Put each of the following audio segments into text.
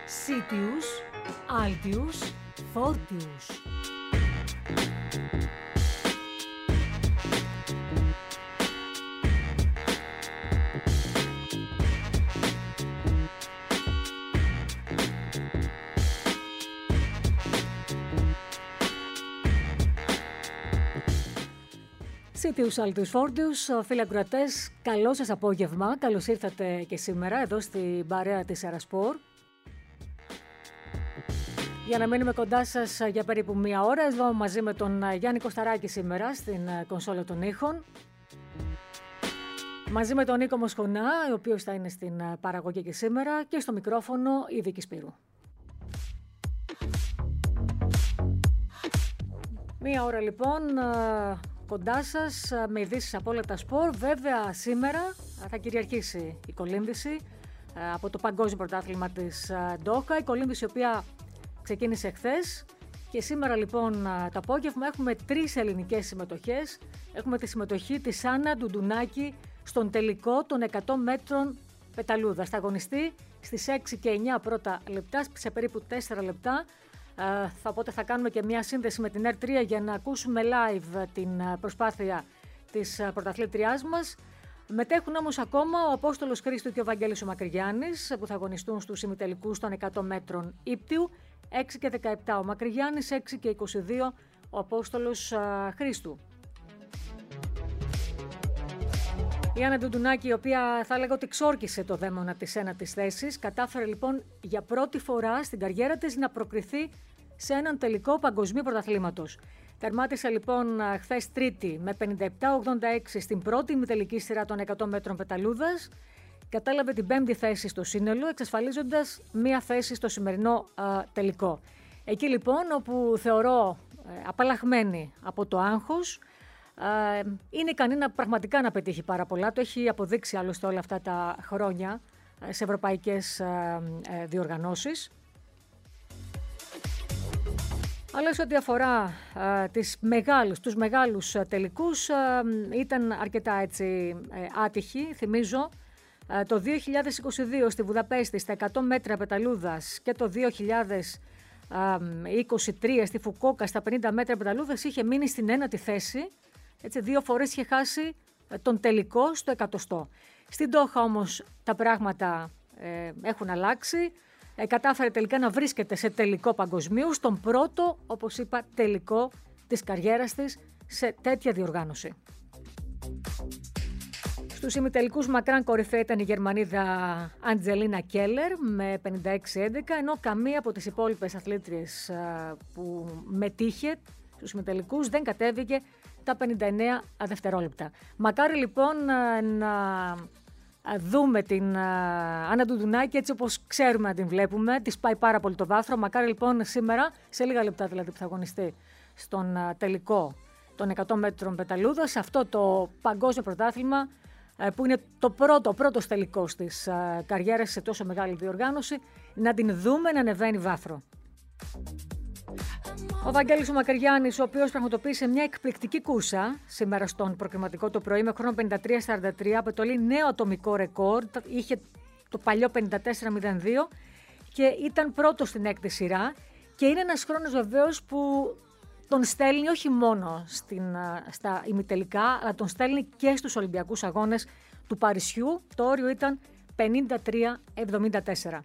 Sitius, Altius, Fortius. Sitius, Altius, Fortius, φίλοι ακροατές, καλό σας απόγευμα. Καλώς ήρθατε και σήμερα εδώ στην παρέα της Ερασπορ. Για να μείνουμε κοντά σας για περίπου μία ώρα, εδώ μαζί με τον Γιάννη Κωσταράκη σήμερα στην κονσόλα των ήχων. Μαζί με τον Νίκο Μοσχονά, ο οποίος θα είναι στην παραγωγή και σήμερα, και στο μικρόφωνο η Βίκη Σπύρου. Μία ώρα λοιπόν κοντά σας με ειδήσεις από όλα τα σπορ. Βέβαια σήμερα θα κυριαρχήσει η κολύμβηση από το Παγκόσμιο Πρωτάθλημα της Ντόχα. Η κολύμβηση η οποία ξεκίνησε χθες και σήμερα λοιπόν το απόγευμα έχουμε 3 ελληνικές συμμετοχές. Έχουμε τη συμμετοχή της Άννα Ντουντουνάκη στον τελικό των 100 μέτρων πεταλούδα. Θα αγωνιστεί στις 6 και 9 πρώτα λεπτά, σε περίπου 4 λεπτά. Οπότε θα κάνουμε και μια σύνδεση με την R3 για να ακούσουμε live την προσπάθεια της πρωταθλήτριάς μας. Μετέχουν όμως ακόμα ο Απόστολος Χρήστου και ο Βαγγέλης ο Μακρυγιάννης που θα αγωνιστούν στους ημιτελικούς των 100 μέτρων ύπτιου. 6 και 17 ο Μακρυγιάννης, 6 και 22 ο Απόστολος Χρήστου. Η Άννα Ντουντουνάκη, η οποία θα λέγω ότι ξόρκισε το δαίμονα της ένατης θέσης, κατάφερε λοιπόν για πρώτη φορά στην καριέρα της να προκριθεί σε έναν τελικό παγκοσμίου πρωταθλήματος. Τερμάτισε λοιπόν χθες Τρίτη με 57-86 στην πρώτη ημιτελική σειρά των 100 μέτρων πεταλούδας. Κατέλαβε την 5η θέση στο σύνολο, εξασφαλίζοντας μία θέση στο σημερινό τελικό. Εκεί λοιπόν όπου θεωρώ απαλλαγμένη από το άγχος, είναι ικανή πραγματικά να πετύχει πάρα πολλά. Το έχει αποδείξει άλλωστε όλα αυτά τα χρόνια σε ευρωπαϊκές διοργανώσεις. Αλλά σε ό,τι αφορά τους μεγάλους τελικούς ήταν αρκετά έτσι άτυχη. Θυμίζω το 2022 στη Βουδαπέστη στα 100 μέτρα πεταλούδας και το 2023 στη Φουκόκα στα 50 μέτρα πεταλούδας είχε μείνει στην 1η θέση. Έτσι, 2 φορές είχε χάσει τον τελικό στο 100. Στην Ντόχα όμως τα πράγματα έχουν αλλάξει. Κατάφερε τελικά να βρίσκεται σε τελικό παγκοσμίου, στον πρώτο, όπως είπα, τελικό της καριέρας της σε τέτοια διοργάνωση. Στους ημιτελικούς μακράν κορυφαία ήταν η Γερμανίδα Αντζελίνα Κέλλερ με 56-11, ενώ καμία από τις υπόλοιπες αθλήτριες που μετήχε στους ημιτελικούς δεν κατέβηκε τα 59 δευτερόλεπτα. Μακάρι λοιπόν να δούμε την Άννα Ντουντουνάκη έτσι όπως ξέρουμε να την βλέπουμε. Της πάει πάρα πολύ το βάθρο. Μακάρι λοιπόν σήμερα, σε λίγα λεπτά δηλαδή που θα αγωνιστεί στον τελικό των 100 μέτρων πεταλούδα, σε αυτό το παγκόσμιο πρωτάθλημα που είναι ο πρώτος τελικός της καριέρας σε τόσο μεγάλη διοργάνωση, να την δούμε να ανεβαίνει βάθρο. Ο Βαγγέλης ο Μακρυγιάννης, ο οποίος πραγματοποίησε μια εκπληκτική κούρσα σήμερα στον προκριματικό το πρωί με χρόνο 53-43, αποτελεί νέο ατομικό ρεκόρ, είχε το παλιό 54-02 και ήταν πρώτος στην 6η σειρά και είναι ένας χρόνος βεβαίως που τον στέλνει όχι μόνο στα ημιτελικά, αλλά τον στέλνει και στους Ολυμπιακούς Αγώνες του Παρισιού. Το όριο ήταν 53-74.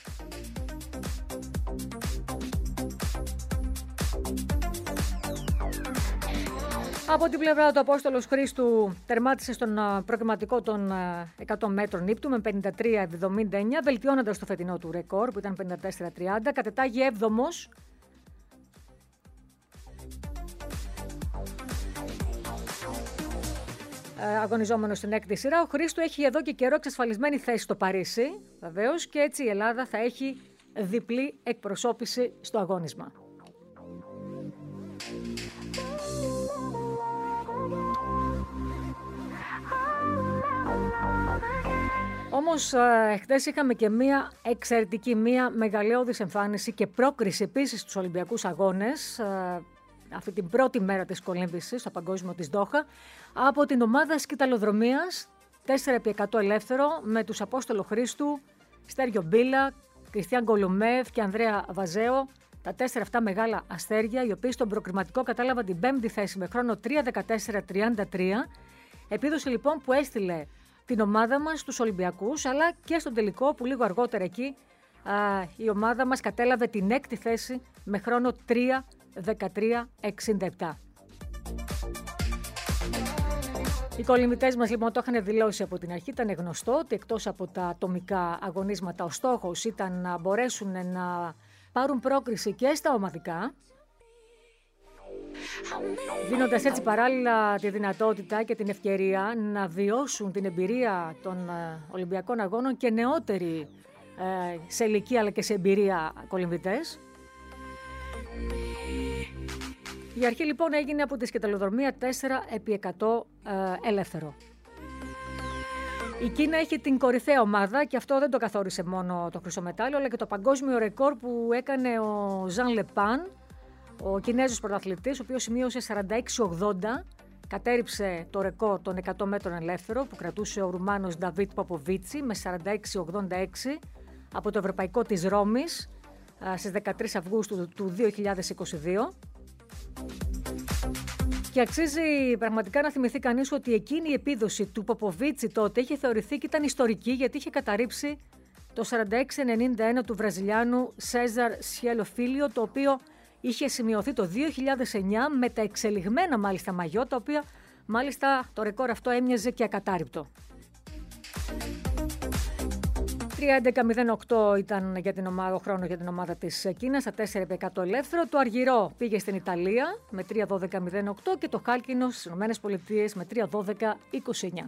Από την πλευρά του Απόστολος Χρήστου τερμάτισε στον προκριματικό των 100 μέτρων ύπτου με 53-79, βελτιώνοντας το φετινό του ρεκόρ που ήταν 54-30, κατετάγει 7ος. Αγωνιζόμενος στην 6η σειρά. Ο Χρήστου έχει εδώ και καιρό εξασφαλισμένη θέση στο Παρίσι, βεβαίως, και έτσι η Ελλάδα θα έχει διπλή εκπροσώπηση στο αγώνισμα. Όμως χτες είχαμε και μία εξαιρετική, μία μεγαλειώδης εμφάνιση και πρόκριση επίσης στους Ολυμπιακούς Αγώνες αυτή την πρώτη μέρα της κολύμβησης στο Παγκόσμιο της Ντόχα από την ομάδα σκυταλοδρομίας 4x100 ελεύθερο με τους Απόστολο Χρήστου, Στέργιο Μπίλα, Κριστιαν Κολομέεφ και Ανδρέα Βαζέο. Τα 4 αυτά μεγάλα αστέρια, οι οποίοι στον προκριματικό κατάλαβαν την 5η θέση με χρόνο 3:14:33. Επίδοση λοιπόν που έστειλε την ομάδα μας στους Ολυμπιακούς, αλλά και στον τελικό που λίγο αργότερα εκεί η ομάδα μας κατέλαβε την 6η θέση με χρόνο 3:13:67. Οι κολυμβητές μας λοιπόν το είχαν δηλώσει από την αρχή, ήταν γνωστό ότι εκτός από τα ατομικά αγωνίσματα ο στόχος ήταν να μπορέσουν να πάρουν πρόκριση και στα ομαδικά, δίνοντας έτσι παράλληλα τη δυνατότητα και την ευκαιρία να βιώσουν την εμπειρία των Ολυμπιακών Αγώνων και νεότεροι σε ηλικία αλλά και σε εμπειρία κολυμβητές. Η αρχή λοιπόν έγινε από τη σκεταλοδρομία 4x100 ελεύθερο. Η Κίνα είχε την κορυφαία ομάδα και αυτό δεν το καθόρισε μόνο το χρυσό μετάλλιο, αλλά και το παγκόσμιο ρεκόρ που έκανε ο Ζαν Λεπάν, ο Κινέζος πρωταθλητής, ο οποίος σημείωσε 46,80, κατέριψε το ρεκόρ των 100 μέτρων ελεύθερο που κρατούσε ο Ρουμάνος Νταβίτ Ποποβίτσι με 46,86 από το Ευρωπαϊκό της Ρώμης στις 13 Αυγούστου του 2022. Και αξίζει πραγματικά να θυμηθεί κανείς ότι εκείνη η επίδοση του Ποποβίτσι τότε είχε θεωρηθεί και ήταν ιστορική, γιατί είχε καταρρύψει το 46,91 του Βραζιλιάνου Σέζαρ Σιέλο Φίλιο, το οποίο είχε σημειωθεί το 2009 με τα εξελιγμένα μάλιστα μαγιό, τα οποία μάλιστα το ρεκόρ αυτό έμοιαζε και ακατάρρυπτο. 3:11:08 ήταν για την ομάδα, ο χρόνος για την ομάδα της Κίνας, στα 4x100 ελεύθερο. Το αργυρό πήγε στην Ιταλία με 3:12:08 και το χάλκινο στις Ηνωμένες Πολιτείες με 3:12:29.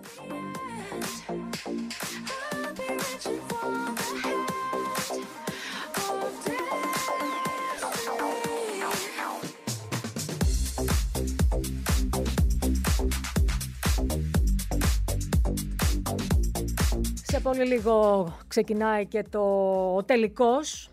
Σε πολύ λίγο ξεκινάει και ο τελικός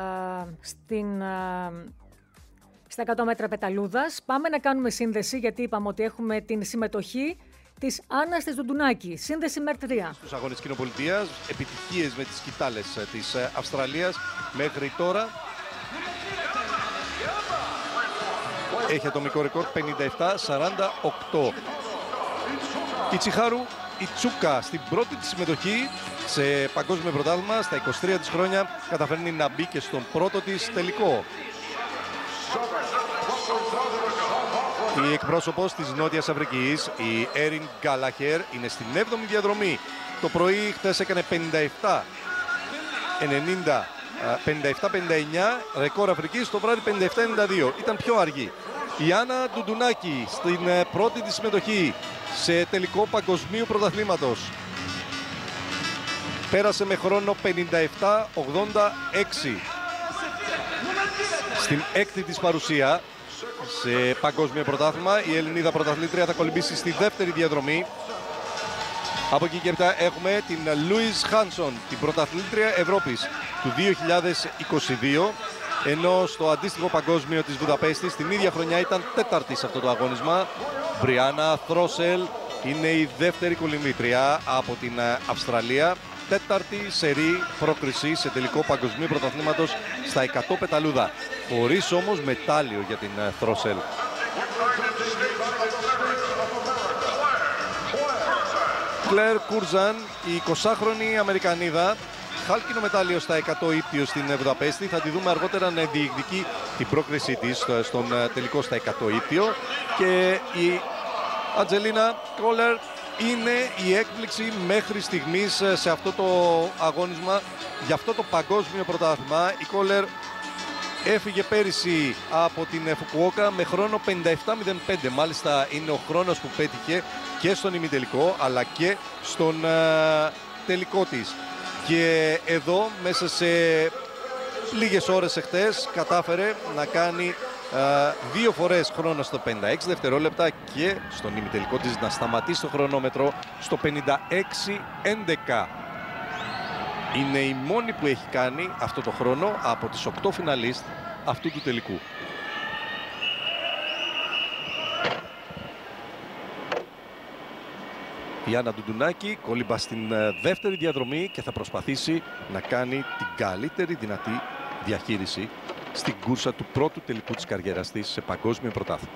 στα 100 μέτρα πεταλούδας. Πάμε να κάνουμε σύνδεση, γιατί είπαμε ότι έχουμε την συμμετοχή της Άννας της Ντουντουνάκη. Σύνδεση ΜΕΡ 3. Στους αγώνες κοινοπολιτείας, επιτυχίες με τις σκυτάλες της Αυστραλίας μέχρι τώρα. Έχει ατομικό ρεκόρ 57-48. Η Τσιχάρου η Τσούκα στην πρώτη της συμμετοχή σε παγκόσμιο πρωτάθλημα στα 23 της χρόνια καταφέρνει να μπει και στον πρώτο της τελικό. Η εκπρόσωπος της Νότιας Αφρικής, η Έριν Γκάλαχερ, είναι στην 7η διαδρομή. Το πρωί χτες έκανε 57-59, ρεκόρ Αφρικής, το βράδυ 57-92. Ήταν πιο αργή. Η Άννα Ντουντουνάκη στην πρώτη της συμμετοχή σε τελικό παγκοσμίου πρωταθλήματος. Πέρασε με χρόνο 57-86. Στην έκτη της παρουσία σε παγκόσμιο πρωτάθλημα, η Ελληνίδα πρωταθλήτρια θα κολυμπήσει στη δεύτερη διαδρομή. Από εκεί και μετά έχουμε την Λούις Χάνσον, την πρωταθλήτρια Ευρώπης του 2022, ενώ στο αντίστοιχο παγκόσμιο της Βουδαπέστης την ίδια χρονιά ήταν τέταρτη σε αυτό το αγώνισμα. Μπριάννα Θρόσελ είναι η δεύτερη κολυμβήτρια από την Αυστραλία, τέταρτη σερί πρόκριση σε τελικό παγκοσμίου πρωταθλήματος στα 100 πεταλούδα, χωρίς όμως μετάλλιο για την Θρόσελ. Κλέρ Κούρζαν, η 20χρονη Αμερικανίδα, χάλκινο μετάλλιο στα 100 ύπτιο στην Βουδαπέστη. Θα τη δούμε αργότερα να διεκδικεί την πρόκρισή της στον τελικό στα 100 ύπτιο. Και η Ατζελίνα Κόλερ είναι η έκπληξη μέχρι στιγμής σε αυτό το αγώνισμα, για αυτό το παγκόσμιο πρωτάθλημα. Η Κόλερ έφυγε πέρυσι από την Φουκουόκα με χρόνο 57-05. Μάλιστα είναι ο χρόνος που πέτυχε και στον ημιτελικό αλλά και στον τελικό της. Και εδώ μέσα σε λίγες ώρες εχθές κατάφερε να κάνει δύο φορές χρόνο στο 56 δευτερόλεπτα και στον ημιτελικό της να σταματήσει το χρονόμετρο στο 56-11. Είναι η μόνη που έχει κάνει αυτό το χρόνο από τις 8 φιναλίστ αυτού του τελικού. Η Άννα Ντουντουνάκη κολύμπα στην δεύτερη διαδρομή και θα προσπαθήσει να κάνει την καλύτερη δυνατή διαχείριση στην κούρσα του πρώτου τελικού της καριέρας της σε παγκόσμιο πρωτάθλημα.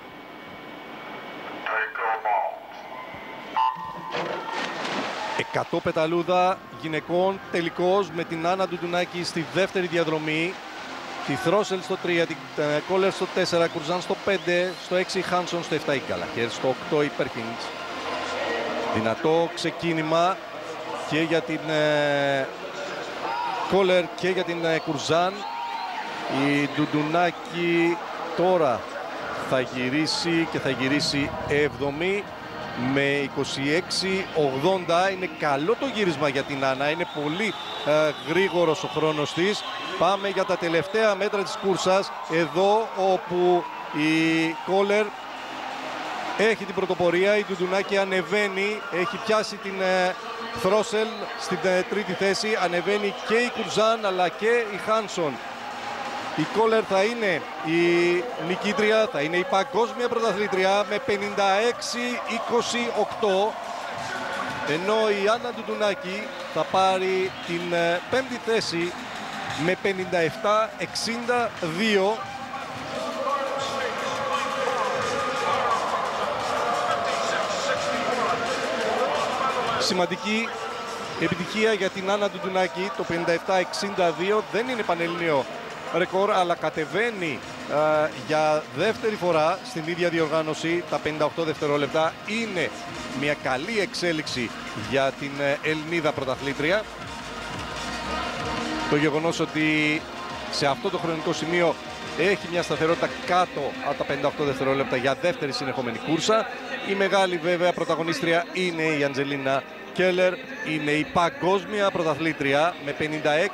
100 πεταλούδα γυναικών τελικός με την Άννα Ντουντουνάκη στη δεύτερη διαδρομή. Τη Θρόσελ στο 3, την Κόλερ στο 4, Κουρζάν στο 5, στο 6 Χάνσον, στο 7 η Γκάλαχερ, στο 8 η Πέρκινς. Δυνατό ξεκίνημα και για την Κόλερ και για την Κουρζάν. Η Ντουντουνάκη τώρα θα γυρίσει και θα γυρίσει 7η με 26-80. Είναι καλό το γύρισμα για την Άννα, είναι πολύ γρήγορος ο χρόνος της. Πάμε για τα τελευταία μέτρα της κούρσας, εδώ όπου η Κόλερ έχει την πρωτοπορία, η Ντουντουνάκη ανεβαίνει, έχει πιάσει την Θρόσελ στην τρίτη θέση, ανεβαίνει και η Κουρζάν αλλά και η Χάνσον. Η Κόλερ θα είναι η νικήτρια, θα είναι η παγκόσμια πρωταθλήτρια με 56-28, ενώ η Άννα Ντουντουνάκη θα πάρει την πέμπτη θέση με 57-62. Σημαντική επιτυχία για την Άννα Ντουντουνάκη, το 57-62 δεν είναι πανελληνίο ρεκόρ, αλλά κατεβαίνει για δεύτερη φορά στην ίδια διοργάνωση τα 58 δευτερόλεπτα. Είναι μια καλή εξέλιξη για την Ελληνίδα πρωταθλήτρια. Το γεγονός ότι σε αυτό το χρονικό σημείο έχει μια σταθερότητα κάτω από τα 58 δευτερόλεπτα για δεύτερη συνεχόμενη κούρσα. Η μεγάλη βέβαια πρωταγωνίστρια είναι η Αντζελίνα Κέλλερ, είναι η παγκόσμια πρωταθλήτρια με 56-28.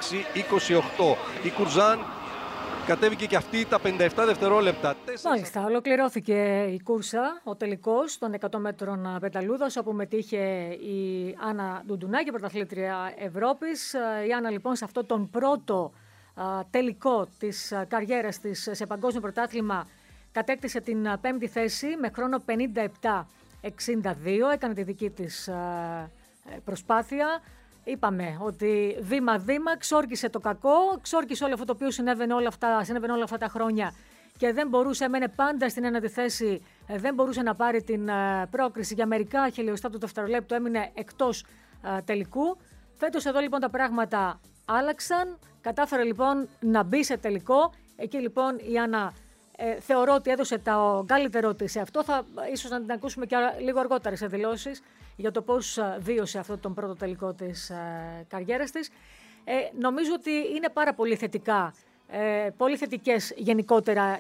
Η Κουρζάν κατέβηκε και αυτή τα 57 δευτερόλεπτα. Μάλιστα, ολοκληρώθηκε η κούρσα, ο τελικός των 100 μέτρων πεταλούδας, όπου μετήχε η Άννα Ντουντουνάκη, πρωταθλήτρια Ευρώπης. Η Άννα λοιπόν σε αυτό τον πρώτο τελικό της καριέρας της σε παγκόσμιο πρωτάθλημα κατέκτησε την πέμπτη θέση με χρόνο 57-62. Έκανε τη δική της προσπάθεια. Είπαμε ότι βήμα-βήμα ξόρκισε το κακό, ξόρκισε όλο αυτό το οποίο συνέβαινε όλα αυτά τα χρόνια και δεν μπορούσε, έμενε πάντα στην ένατη θέση, δεν μπορούσε να πάρει την πρόκριση για μερικά χιλιοστά του δευτερολέπτου, έμεινε εκτός τελικού. Φέτος εδώ λοιπόν τα πράγματα άλλαξαν, κατάφερε λοιπόν να μπει σε τελικό. Εκεί λοιπόν η Άννα θεωρώ ότι έδωσε το καλύτερό της σε αυτό. Θα ίσως να την ακούσουμε και λίγο αργότερα σε δηλώσεις για το πώς βίωσε αυτό τον πρώτο τελικό της καριέρας της. Νομίζω ότι είναι πάρα πολύ θετικά, πολύ θετικές γενικότερα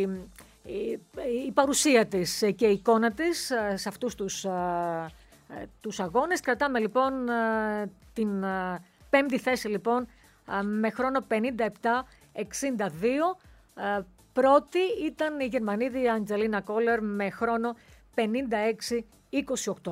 η παρουσία της και η εικόνα της σε αυτούς τους αγώνες. Κρατάμε λοιπόν την πέμπτη θέση λοιπόν με χρόνο 57-62. Πρώτη ήταν η Γερμανίδη Αντζελίνα Κόλερ με χρόνο 56-28.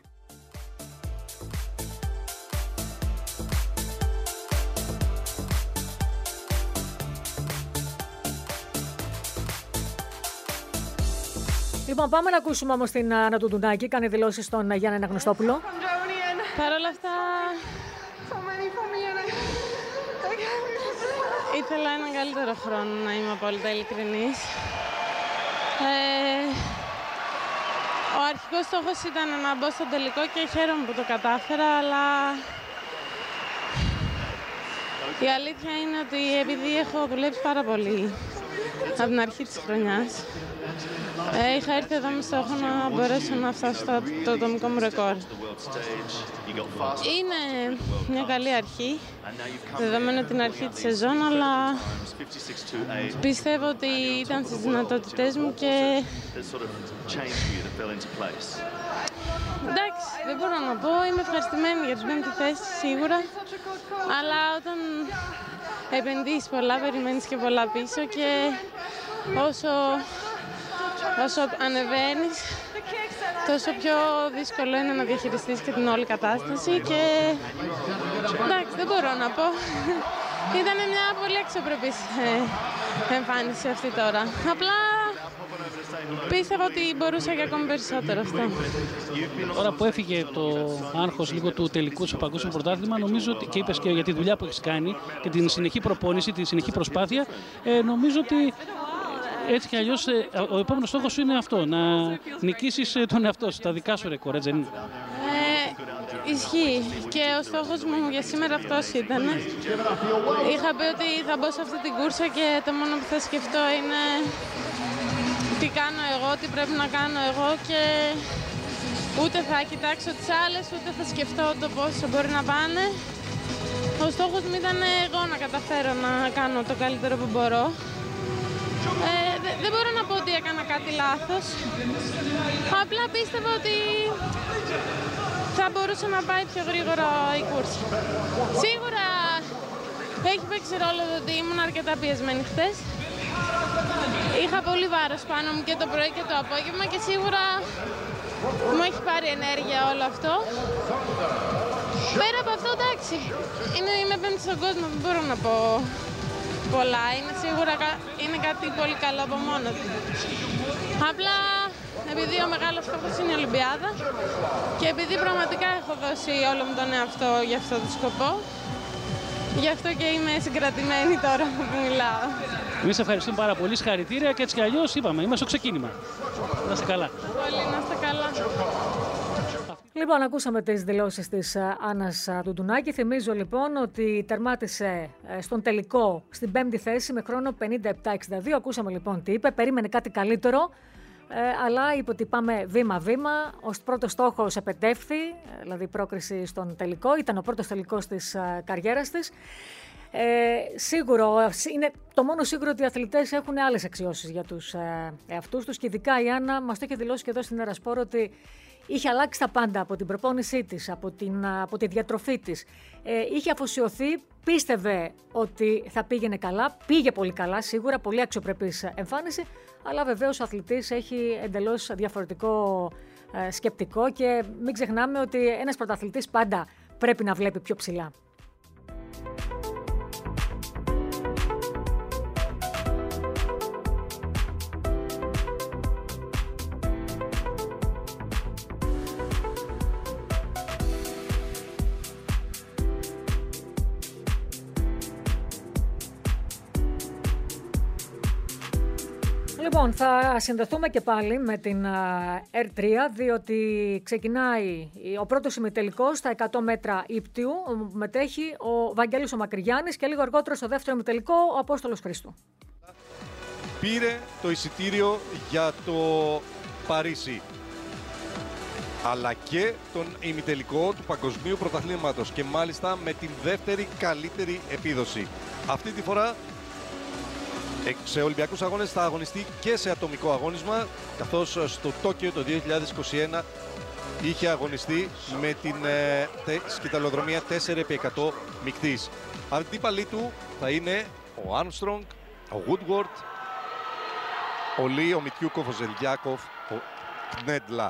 Λοιπόν, πάμε να ακούσουμε όμως την Άννα Ντουντουνάκη. Κάνει δηλώσεις στον Γιάννη Αναγνωστόπουλο. Παρ' όλα αυτά, ήθελα έναν καλύτερο χρόνο, να είμαι απόλυτα ειλικρινής. Ο αρχικός στόχος ήταν να μπω στο τελικό και χαίρομαι που το κατάφερα, αλλά η αλήθεια είναι ότι επειδή έχω δουλέψει πάρα πολύ από την αρχή της χρονιάς, είχα έρθει εδώ με στόχο να μπορέσω να φτάσω στο ατομικό μου ρεκόρ. Είναι μια καλή αρχή, δεδομένου την αρχή της σεζόν, αλλά πιστεύω ότι ήταν στις δυνατότητές μου και εντάξει, δεν μπορώ να πω, είμαι ευχαριστημένη για την πέμπτη θέση σίγουρα, αλλά όταν επενδύεις πολλά, περιμένεις και πολλά πίσω και όσο ανεβαίνεις, τόσο πιο δύσκολο είναι να διαχειριστείς και την όλη κατάσταση και εντάξει, δεν μπορώ να πω. Ήταν μια πολύ αξιοπρεπής εμφάνιση αυτή τώρα. Απλά πίστευα ότι μπορούσα και ακόμη περισσότερο αυτό. Τώρα που έφυγε το άγχος λίγο του τελικού στο Παγκόσμιο Πρωτάθλημα, νομίζω ότι, και είπες και για τη δουλειά που έχεις κάνει και την συνεχή προπόνηση, τη συνεχή προσπάθεια, νομίζω ότι έτσι κι αλλιώς ο επόμενος στόχος σου είναι αυτό, να νικήσεις τον εαυτό σου, τα δικά σου ρεκόρ, έτσι δεν είναι? Ισχύει. Και ο στόχος μου για σήμερα αυτός ήταν. Είχα πει ότι θα μπω σε αυτή την κούρσα και το μόνο που θα σκεφτώ είναι τι κάνω εγώ, τι πρέπει να κάνω εγώ και ούτε θα κοιτάξω τις άλλες, ούτε θα σκεφτώ το πόσο μπορεί να πάνε. Ο στόχος μου ήταν εγώ να καταφέρω να κάνω το καλύτερο που μπορώ. Δεν μπορώ να πω ότι έκανα κάτι λάθος. Απλά πίστευα ότι θα μπορούσε να πάει πιο γρήγορα η κούρσα. Σίγουρα έχει παίξει ρόλο το ότι ήμουν αρκετά πιεσμένη χτες. Είχα πολύ βάρος πάνω μου και το πρωί και το απόγευμα και σίγουρα μου έχει πάρει ενέργεια όλο αυτό. Πέρα από αυτό, εντάξει, είμαι πέμπτη στον κόσμο, δεν μπορώ να πω πολλά. Είναι σίγουρα είναι κάτι πολύ καλό από μόνο του. Απλά επειδή ο μεγάλος στόχος είναι η Ολυμπιάδα και επειδή πραγματικά έχω δώσει όλο μου τον εαυτό για αυτό το σκοπό, γι' αυτό και είμαι συγκρατημένη τώρα που μιλάω. Εμείς ευχαριστούμε πάρα πολύ, συγχαρητήρια και έτσι κι αλλιώς είπαμε, είμαστε στο ξεκίνημα. Να είστε καλά. Πολύ, να είστε καλά. Λοιπόν, ακούσαμε τις δηλώσεις της Άννας Τουντουνάκη. Θυμίζω λοιπόν ότι τερμάτισε στον τελικό στην 5η θέση με χρόνο 57-62. Ακούσαμε λοιπόν τι είπε, περίμενε κάτι καλύτερο, αλλά είπε ότι πάμε βήμα-βήμα. Ο πρώτος στόχος επετεύθη, δηλαδή η πρόκριση στον τελικό. Ήταν ο πρώτος τελικός της καριέρας της. Σίγουρο, είναι το μόνο σίγουρο ότι οι αθλητές έχουν άλλες αξιώσεις για τους εαυτούς τους και ειδικά η Άννα μας το είχε δηλώσει και εδώ στην Ερασπόρ ότι είχε αλλάξει τα πάντα από την προπόνησή της, από τη διατροφή της. Είχε αφοσιωθεί, πίστευε ότι θα πήγαινε καλά, πήγε πολύ καλά σίγουρα, πολύ αξιοπρεπής εμφάνιση, αλλά βεβαίως ο αθλητής έχει εντελώς διαφορετικό σκεπτικό και μην ξεχνάμε ότι ένας πρωταθλητής πάντα πρέπει να βλέπει πιο ψηλά. Λοιπόν, θα συνδεθούμε και πάλι με την R3, διότι ξεκινάει ο πρώτος ημιτελικός στα 100 μέτρα ύπτιου. Μετέχει ο Βαγγέλης ο Μακρυγιάννης και λίγο αργότερα στο δεύτερο ημιτελικό ο Απόστολος Χρήστου. Πήρε το εισιτήριο για το Παρίσι, αλλά και τον ημιτελικό του Παγκοσμίου Πρωταθλήματος και μάλιστα με την δεύτερη καλύτερη επίδοση. Αυτή τη φορά σε Ολυμπιακούς Αγώνες θα αγωνιστεί και σε ατομικό αγώνισμα, καθώς στο Τόκιο το 2021 είχε αγωνιστεί με την σκηταλοδρομία 4x100 μεικτής. Αντίπαλοι του θα είναι ο Άρμστρονγκ, ο Woodward, ο Λί, ο Μιτιούκοφ, ο Ζελιάκοφ, ο Κνέντλα.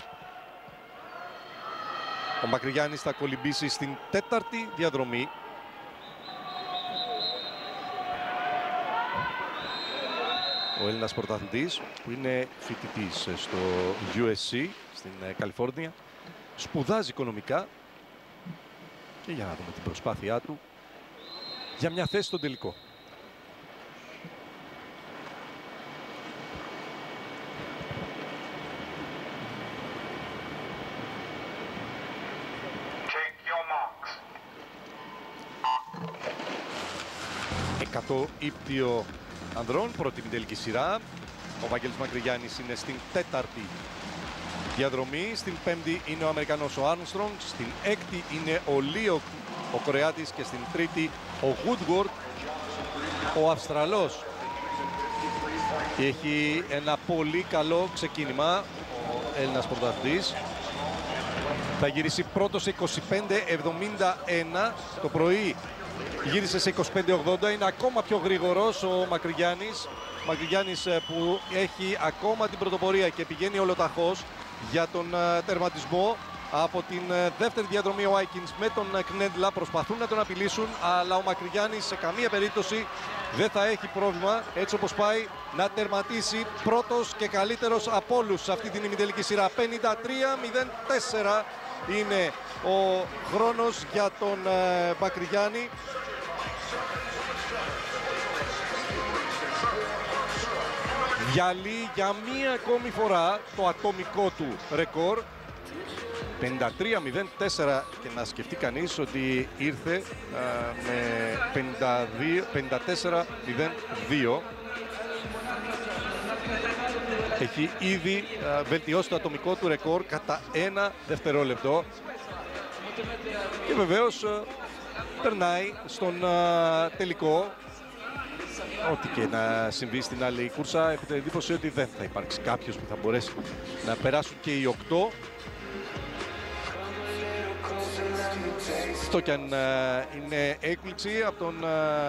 Ο Μακρυγιάννης θα κολυμπήσει στην τέταρτη διαδρομή. Ο Έλληνας πρωταθλητής που είναι φοιτητής στο USC στην Καλιφόρνια, σπουδάζει οικονομικά και για να δούμε την προσπάθειά του για μια θέση στον τελικό. Εκατό ύπτιο ανδρών, πρώτη τελική σειρά. Ο Βαγγέλης Μακρυγιάννης είναι στην τέταρτη διαδρομή. Στην πέμπτη είναι ο Αμερικανός ο Άρμστρονγκ. Στην έκτη είναι ο Λίο, ο Κορεάτης. Και στην τρίτη ο Woodward, ο Αυστραλός. Έχει ένα πολύ καλό ξεκίνημα ο Έλληνας πρωταθλητής. Θα γυρίσει πρώτο σε 25.71 το πρωί. Γύρισε σε 25.80, είναι ακόμα πιο γρήγορος ο Μακρυγιάννης. Μακρυγιάννης που έχει ακόμα την πρωτοπορία και πηγαίνει ολοταχώς για τον τερματισμό. Από την δεύτερη διαδρομή ο Άικινς με τον Κνέντλα προσπαθούν να τον απειλήσουν, αλλά ο Μακρυγιάννης σε καμία περίπτωση δεν θα έχει πρόβλημα, έτσι όπως πάει, να τερματίσει πρώτος και καλύτερος από όλους σε αυτή την ημιτελική σειρά. 53-04 είναι ο χρόνος για τον Μακρυγιάννη. Διαλύει για μία ακόμη φορά το ατομικό του ρεκόρ. 53-04, και να σκεφτεί κανείς ότι ήρθε με 54-02. Έχει ήδη βελτιώσει το ατομικό του ρεκόρ κατά 1 δευτερόλεπτο. Και βεβαίως περνάει στον τελικό. Ό,τι και να συμβεί στην άλλη κούρσα, έχω την εντύπωση ότι δεν θα υπάρξει κάποιος που θα μπορέσει να περάσουν και οι 8. Αυτό κι αν είναι έκπληξη από τον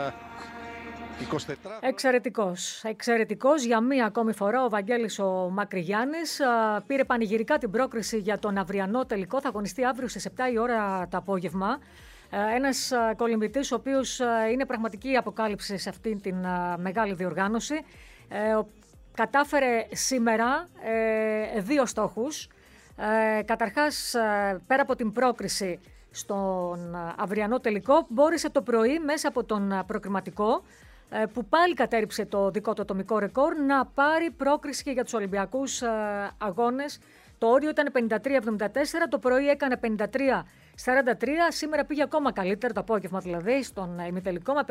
24. Εξαιρετικός για μία ακόμη φορά ο Βαγγέλης ο Μακρυγιάννης. Πήρε πανηγυρικά την πρόκριση για τον αυριανό τελικό. Θα αγωνιστεί αύριο στις 7 η ώρα το απόγευμα. Ένας κολυμβητής ο οποίος είναι πραγματική αποκάλυψη σε αυτή την μεγάλη διοργάνωση. Κατάφερε σήμερα 2 στόχους. Καταρχάς, πέρα από την πρόκριση στον αυριανό τελικό, μπόρεσε το πρωί μέσα από τον προκριματικό, που πάλι κατέριψε το δικό του ατομικό ρεκόρ, να πάρει πρόκριση και για τους Ολυμπιακούς αγώνες. Το όριο ήταν 53-74, το πρωί έκανε 53-43, σήμερα πήγε ακόμα καλύτερα, το απόγευμα δηλαδή, στον ημιτελικό με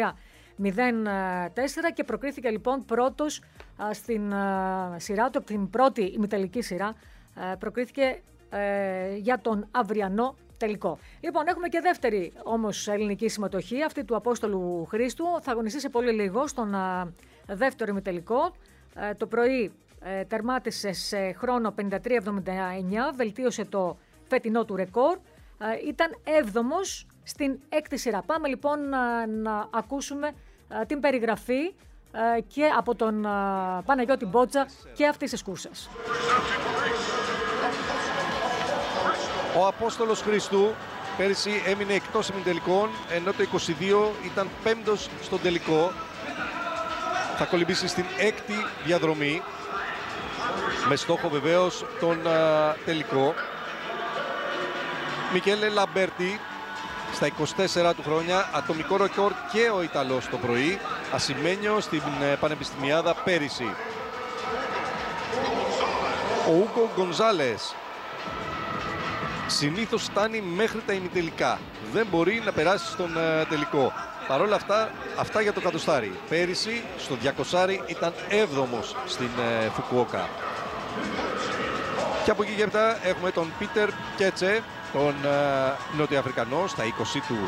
53-04 και προκρίθηκε λοιπόν πρώτος στην σειρά του, από την πρώτη ημιτελική σειρά, προκρίθηκε για τον αυριανό τελικό. Λοιπόν, έχουμε και δεύτερη όμως ελληνική συμμετοχή, αυτή του Απόστολου Χρήστου. Θα αγωνιστεί σε πολύ λίγο στον δεύτερο ημιτελικό. Το πρωί τερμάτισε σε χρόνο 53-79, βελτίωσε το φετινό του ρεκόρ. Ήταν 7ος στην 6η σειρά. Πάμε λοιπόν να ακούσουμε την περιγραφή και από τον Παναγιώτη Μπότζα και αυτής της κούρσας. Ο Απόστολος Χρήστου πέρυσι έμεινε εκτός ημιτελικών, ενώ το 22 ήταν 5ος στον τελικό. Θα κολυμπήσει στην 6η διαδρομή, με στόχο βεβαίως τον τελικό. Μικέλε Λαμπέρτη στα 24 του χρόνια, ατομικό ρεκόρ και ο Ιταλός το πρωί, ασημένιο στην Πανεπιστημιάδα πέρυσι. Ο Ούγκο Γκονζάλες συνήθως φτάνει μέχρι τα ημιτελικά, δεν μπορεί να περάσει στον τελικό. Παρ' όλα αυτά για το κατοστάρι. Πέρυσι στο 200 ήταν 7ος στην Φουκουόκα. Και από εκεί και μετά έχουμε τον Πίτερ Κέτσε, τον Νοτιοαφρικανό, στα 20 του.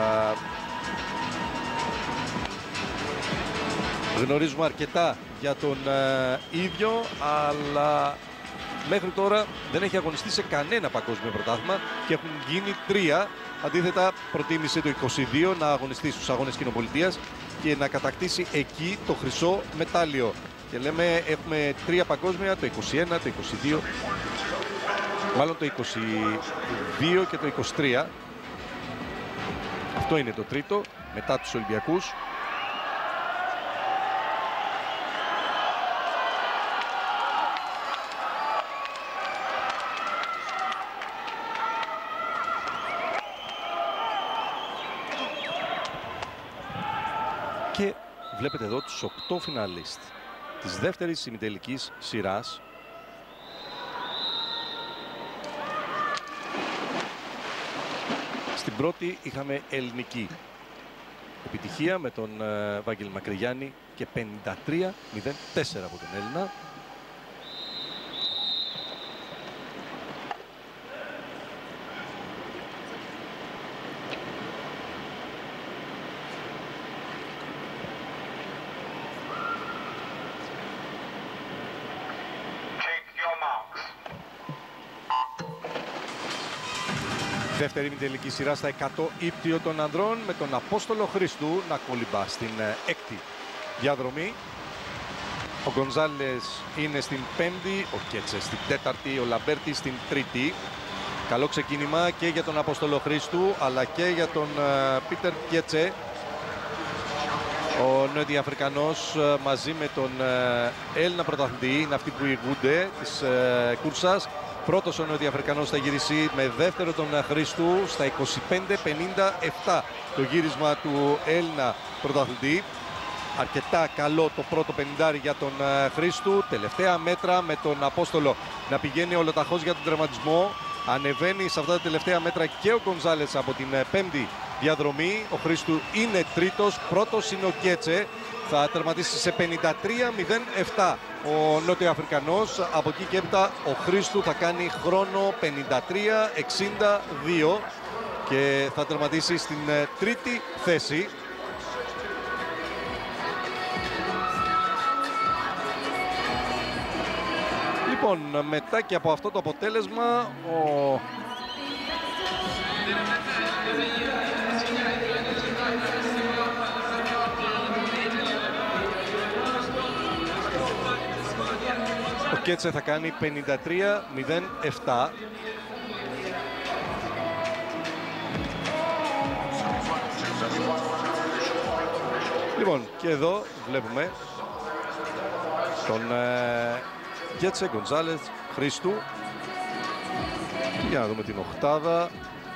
Γνωρίζουμε αρκετά για τον ίδιο, αλλά μέχρι τώρα δεν έχει αγωνιστεί σε κανένα παγκόσμιο πρωτάθλημα και έχουν γίνει 3. Αντίθετα, προτίμησε το 22 να αγωνιστεί στους αγώνες Κοινοπολιτείας και να κατακτήσει εκεί το χρυσό μετάλλιο. Και λέμε, έχουμε 3 παγκόσμια, το 21, το 22, μάλλον το 22 και το 23. Αυτό είναι το τρίτο, μετά τους Ολυμπιακούς. Και βλέπετε εδώ τους 8 φιναλίστ της δεύτερης ημιτελικής σειράς. Στην πρώτη είχαμε ελληνική επιτυχία με τον Βάγγελ Μακρυγιάννη και 53-04 από τον Έλληνα. Δεύτερη ημιτελική σειρά στα 100 ύπτιο των ανδρών, με τον Απόστολο Χρήστου να κολυμπά στην 6η διαδρομή. Ο Γκονζάλες είναι στην 5η, ο Κέτσε στην 4η, ο Λαμπέρτη στην 3η. Καλό ξεκίνημα και για τον Απόστολο Χρήστου αλλά και για τον Πίτερ Κέτσε. Ο Νοτιοαφρικανός μαζί με τον Έλληνα πρωταθλητή είναι αυτοί που ηγούνται της κούρσας. Πρώτος ο Νοτιοαφρικανός θα γυρίσει με δεύτερο τον Χρήστου στα 25-57 το γύρισμα του Έλληνα πρωταθλητή. Αρκετά καλό το πρώτο 50 για τον Χρήστου. Τελευταία μέτρα με τον Απόστολο να πηγαίνει ολοταχώς για τον τερματισμό. Ανεβαίνει σε αυτά τα τελευταία μέτρα και ο Γκονζάλες από την πέμπτη διαδρομή. Ο Χρήστου είναι τρίτος, πρώτος είναι ο Κέτσε. Θα τερματίσει σε 53-07 ο Νότιο-Αφρικανός. Από εκεί και έπειτα ο Χρήστου θα κάνει χρόνο 53-62 και θα τερματίσει στην τρίτη θέση. Λοιπόν, μετά και από αυτό το αποτέλεσμα ο Κέτσε θα κάνει 53-07. Λοιπόν, και εδώ βλέπουμε τον Κέτσε, Γκονζάλες, Χρήστου. Για να δούμε την οκτάδα.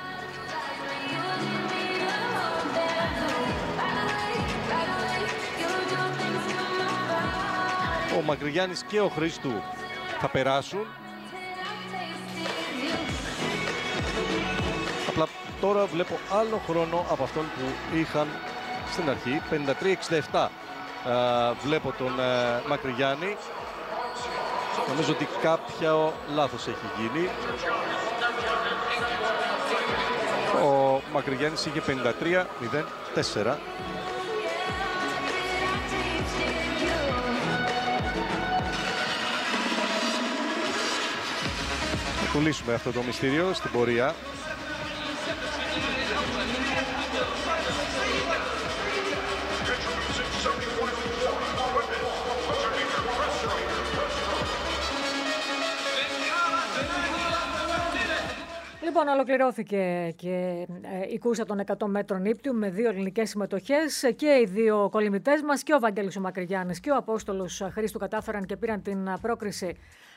Ο Μακρυγιάννης και ο Χρήστου θα περάσουν. Απλά τώρα βλέπω άλλο χρόνο από αυτόν που είχαν στην αρχή. 53-67 βλέπω τον Μακρυγιάννη. Νομίζω ότι κάποιο λάθος έχει γίνει. Ο Μακρυγιάννης είχε 53-04. Θα λύσουμε αυτό το μυστήριο στην πορεία. Λοιπόν, ολοκληρώθηκε και η κούρσα των 100 μέτρων ύπτιου με 2 ελληνικές συμμετοχές και οι δύο κολυμβητές μας, και ο Βαγγέλης ο Μακρυγιάννης και ο Απόστολος Χρήστου, κατάφεραν και πήραν την πρόκριση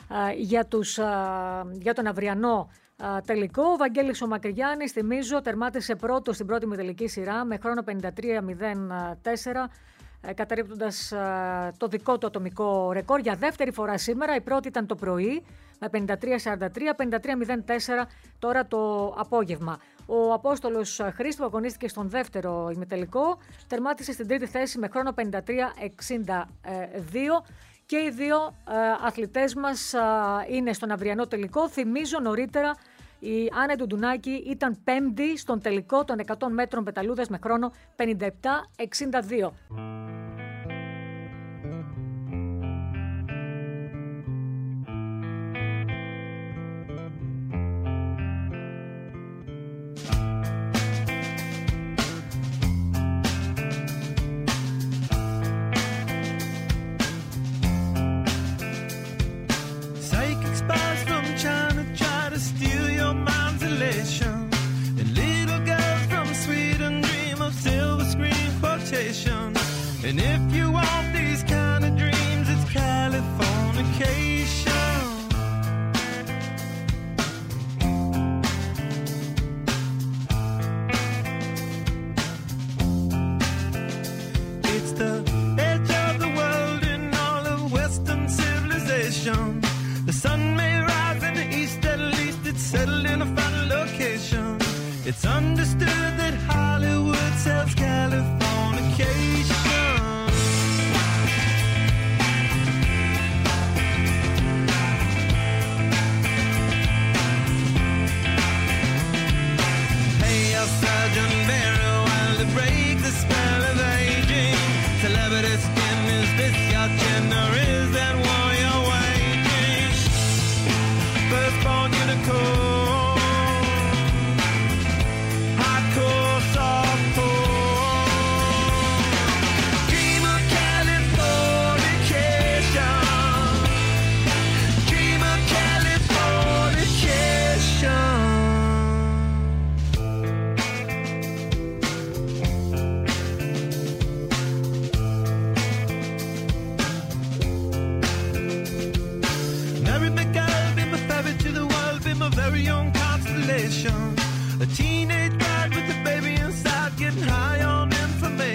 για τον αυριανό τελικό. Ο Βαγγέλης ο Μακρυγιάννης, θυμίζω, τερμάτισε πρώτο στην πρώτη τελική σειρά με χρόνο 53-04. Καταρρίπτοντας το δικό του ατομικό ρεκόρ για δεύτερη φορά σήμερα. Η πρώτη ήταν το πρωί με 53-43, 53-04 τώρα το απόγευμα. Ο Απόστολος Χρήστου αγωνίστηκε στον δεύτερο ημιτελικό, τερμάτισε στην τρίτη θέση με χρόνο 53-62 και οι δύο αθλητές μας είναι στον αυριανό τελικό. Θυμίζω νωρίτερα η Άννα Ντουντουνάκη ήταν πέμπτη στον τελικό των 100 μέτρων πεταλούδας με χρόνο 57-62. And if you want these kind of dreams, it's Californication. It's the edge of the world in all of Western civilization. The sun may rise in the east, at least it's settled in a final location. It's understood that Hollywood sells Californication. Hot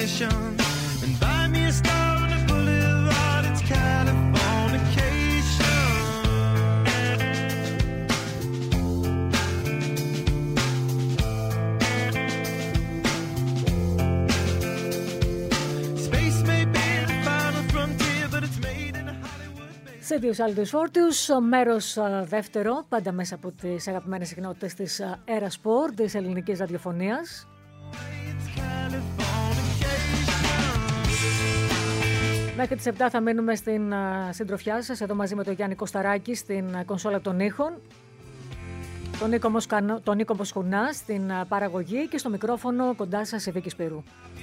civilization. And buy me a star on the boulevard, it's Californication. Space may be the final frontier, but it's made in Hollywood. Σίδιος Άλτιος Φόρτιος, μέρος δεύτερο, πάντα μέσα από τις αγαπημένες συχνότητες της Era Sport, της ελληνικής ραδιοφωνίας. Μέχρι τις 7 θα μείνουμε στην συντροφιά σας, εδώ μαζί με τον Γιάννη Κωσταράκη στην κονσόλα των ήχων. Τον Νίκο Μοσχουνά στην παραγωγή και στο μικρόφωνο κοντά σας η Βίκη Σπύρου.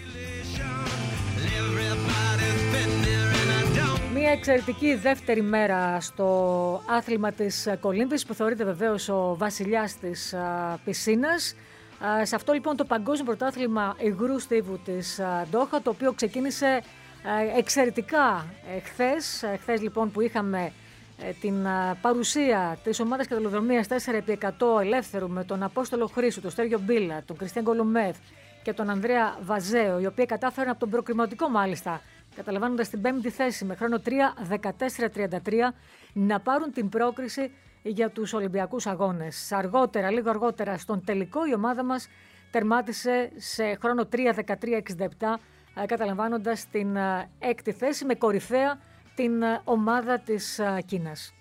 Μια εξαιρετική δεύτερη μέρα στο άθλημα της κολύμβησης που θεωρείται βεβαίως ο βασιλιάς της πισίνας. Σε αυτό λοιπόν το παγκόσμιο πρωτάθλημα υγρού στίβου της Ντόχα, το οποίο ξεκίνησε εξαιρετικά χθες λοιπόν που είχαμε την παρουσία της ομάδας καταλληλοδρομίας 4x100 ελεύθερου με τον Απόστολο Χρήστου, τον Στέργιο Μπίλα, τον Κριστιαν Κολουμέθ και τον Ανδρέα Βαζέο, οι οποίοι κατάφεραν από τον προκριματικό μάλιστα, καταλαμβάνοντας την 5η θέση με χρόνο 3:14:33, να πάρουν την πρόκριση για τους Ολυμπιακούς Αγώνες. Λίγο αργότερα στον τελικό η ομάδα μας τερμάτισε σε χρόνο 3:13:67, καταλαμβάνοντας την 6η θέση με κορυφαία την ομάδα της Κίνας.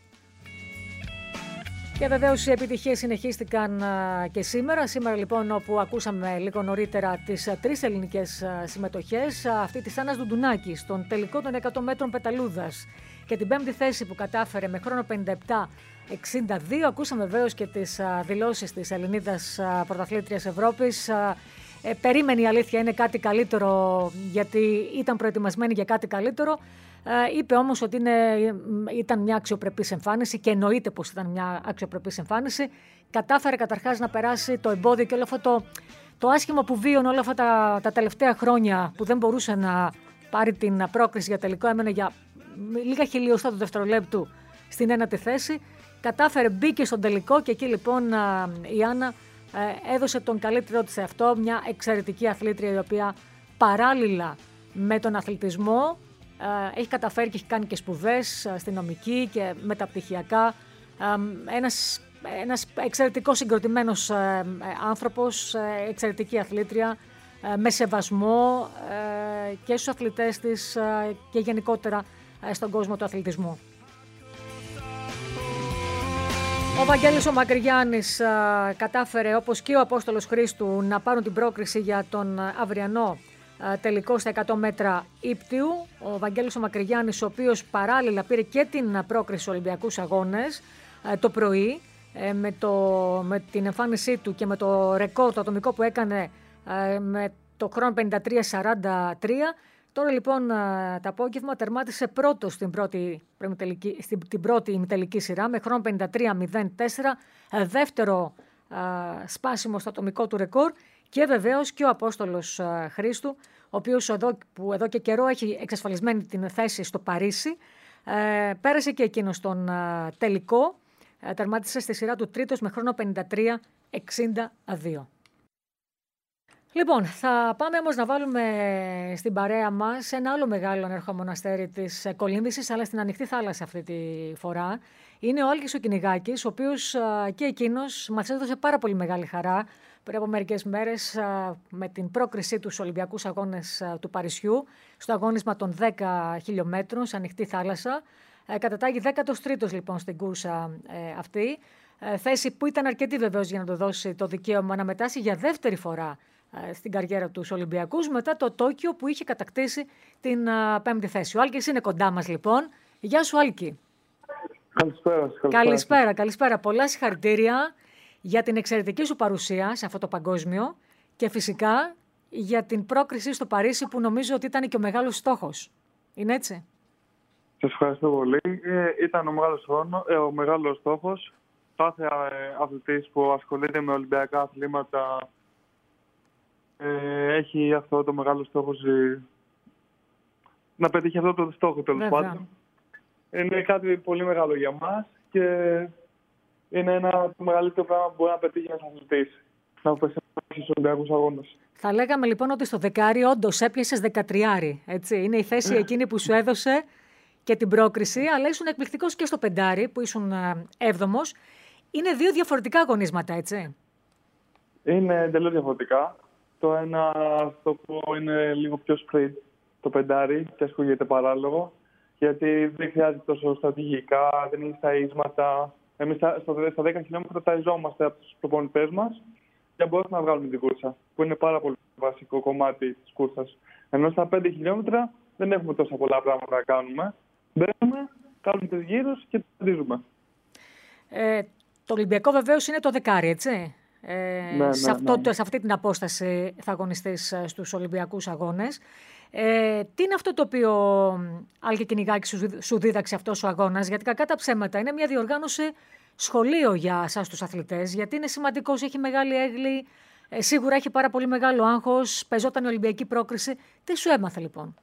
Και βεβαίως οι επιτυχίες συνεχίστηκαν και σήμερα. Σήμερα λοιπόν, όπου ακούσαμε λίγο νωρίτερα τις 3 ελληνικές συμμετοχές, αυτή της Άννας Δουντουνάκη στον τελικό των 100 μέτρων πεταλούδας και την 5η θέση που κατάφερε με χρόνο 57:62. Ακούσαμε βεβαίως και τις δηλώσεις της Ελληνίδας πρωταθλήτριας Ευρώπης. Περίμενε, η αλήθεια είναι, κάτι καλύτερο, γιατί ήταν προετοιμασμένη για κάτι καλύτερο. Είπε όμως ότι ήταν μια αξιοπρεπής εμφάνιση και εννοείται πως ήταν μια αξιοπρεπής εμφάνιση. Κατάφερε καταρχάς να περάσει το εμπόδιο και όλο αυτό το άσχημο που βίωνε όλα αυτά τα τελευταία χρόνια, που δεν μπορούσε να πάρει την πρόκριση για τελικό, έμενε για λίγα χιλιοστά του δευτερολέπτου στην 1η θέση. Κατάφερε, μπήκε στον τελικό και εκεί λοιπόν η Άννα έδωσε τον καλύτερό της σε αυτό, μια εξαιρετική αθλήτρια η οποία παράλληλα με τον αθλητισμό έχει καταφέρει και έχει κάνει και σπουδές αστυνομική και μεταπτυχιακά. Ένας εξαιρετικός συγκροτημένος άνθρωπος, εξαιρετική αθλήτρια, με σεβασμό και στους αθλητές της και γενικότερα στον κόσμο του αθλητισμού. Ο Βαγγέλης ο Μακρυγιάννης κατάφερε, όπως και ο Απόστολος Χρήστου, να πάρουν την πρόκριση για τον αυριανό τελικό στα 100 μέτρα ύπτιου. Ο Βαγγέλης ο Μακρυγιάννης, ο οποίος παράλληλα πήρε και την πρόκριση στους Ολυμπιακούς Αγώνες το πρωί, με την εμφάνισή του και με το ρεκόρ το ατομικό που έκανε με το χρόνο 53:43. Τώρα λοιπόν το απόγευμα τερμάτισε πρώτος στην πρώτη ημιτελική σειρά με χρόνο 53:04, δεύτερο σπάσιμο στο ατομικό του ρεκόρ, και βεβαίως και ο Απόστολος Χρήστου, ο οποίος εδώ και καιρό έχει εξασφαλισμένη την θέση στο Παρίσι, πέρασε και εκείνος τον τελικό, τερμάτισε στη σειρά του τρίτος με χρόνο 53:62. Λοιπόν, θα πάμε όμως να βάλουμε στην παρέα μας ένα άλλο μεγάλο ανέρχομο αστέρι της κολύμβησης, αλλά στην ανοιχτή θάλασσα αυτή τη φορά. Είναι ο Άλκης ο Κυνηγάκης, ο οποίος και εκείνος μας έδωσε πάρα πολύ μεγάλη χαρά πριν από μερικές μέρες με την πρόκρισή του στους Ολυμπιακούς Αγώνες του Παρισιού, στο αγώνισμα των 10 χιλιόμετρων σε ανοιχτή θάλασσα. Κατατάγει 13ος λοιπόν στην κούρσα αυτή, θέση που ήταν αρκετή βεβαίως για να του δώσει το δικαίωμα να μετάσει για δεύτερη φορά στην καριέρα του Ολυμπιακούς, μετά το Τόκιο που είχε κατακτήσει την 5η θέση. Ο Άλκης είναι κοντά μας λοιπόν. Γεια σου, Άλκη. Καλησπέρα. Πολλά συγχαρητήρια για την εξαιρετική σου παρουσία σε αυτό το παγκόσμιο και φυσικά για την πρόκριση στο Παρίσι, που νομίζω ότι ήταν και ο μεγάλος στόχος. Είναι έτσι? Σας ευχαριστώ πολύ. Ήταν ο μεγάλος στόχος. Κάθε αθλητής που ασχολείται με Ολυμπιακά αθλήματα έχει αυτό το μεγάλο στόχο, να πετύχει αυτό το στόχο, τέλος πάντων. Είναι κάτι πολύ μεγάλο για μας και είναι το μεγαλύτερο πράγμα που μπορεί να πετύχει ένας αθλητής. Να στους Ολυμπιακούς Αγώνες. Θα λέγαμε λοιπόν ότι στο δεκάρι όντως έπιασες 13. Έτσι. Είναι η θέση εκείνη που σου έδωσε και την πρόκριση, αλλά ήσουν εκπληκτικός και στο πεντάρι που ήσουν 7ος. Είναι δύο διαφορετικά αγωνίσματα, έτσι. Είναι εντελώς διαφορετικά. Το ένα, το που είναι λίγο πιο sprint, το πεντάρι, και ακούγεται παράλογο, γιατί δεν χρειάζεται τόσο στρατηγικά, δεν είναι στα ίσματα. Εμείς στα 10 χιλιόμετρα ταϊζόμαστε από τους προπονητές μας για να μπορέσουμε να βγάλουμε την κούρσα, που είναι πάρα πολύ βασικό κομμάτι της κούρσας. Ενώ στα 5 χιλιόμετρα δεν έχουμε τόσα πολλά πράγματα να κάνουμε. Μπαίνουμε, κάνουμε τους γύρους και ταντίζουμε. Το Ολυμπιακό βεβαίως είναι το δεκάρι, έτσι. Σε αυτή την απόσταση θα αγωνιστείς στους Ολυμπιακούς Αγώνες. Τι είναι αυτό το οποίο, Άλκη Κυνηγάκη, σου δίδαξε αυτός ο αγώνας? Γιατί κακά τα ψέματα είναι μια διοργάνωση σχολείο για εσάς τους αθλητές, γιατί είναι σημαντικός, έχει μεγάλη έγκλη, σίγουρα έχει πάρα πολύ μεγάλο άγχος, παίζονταν η Ολυμπιακή πρόκριση. Τι σου έμαθε λοιπόν?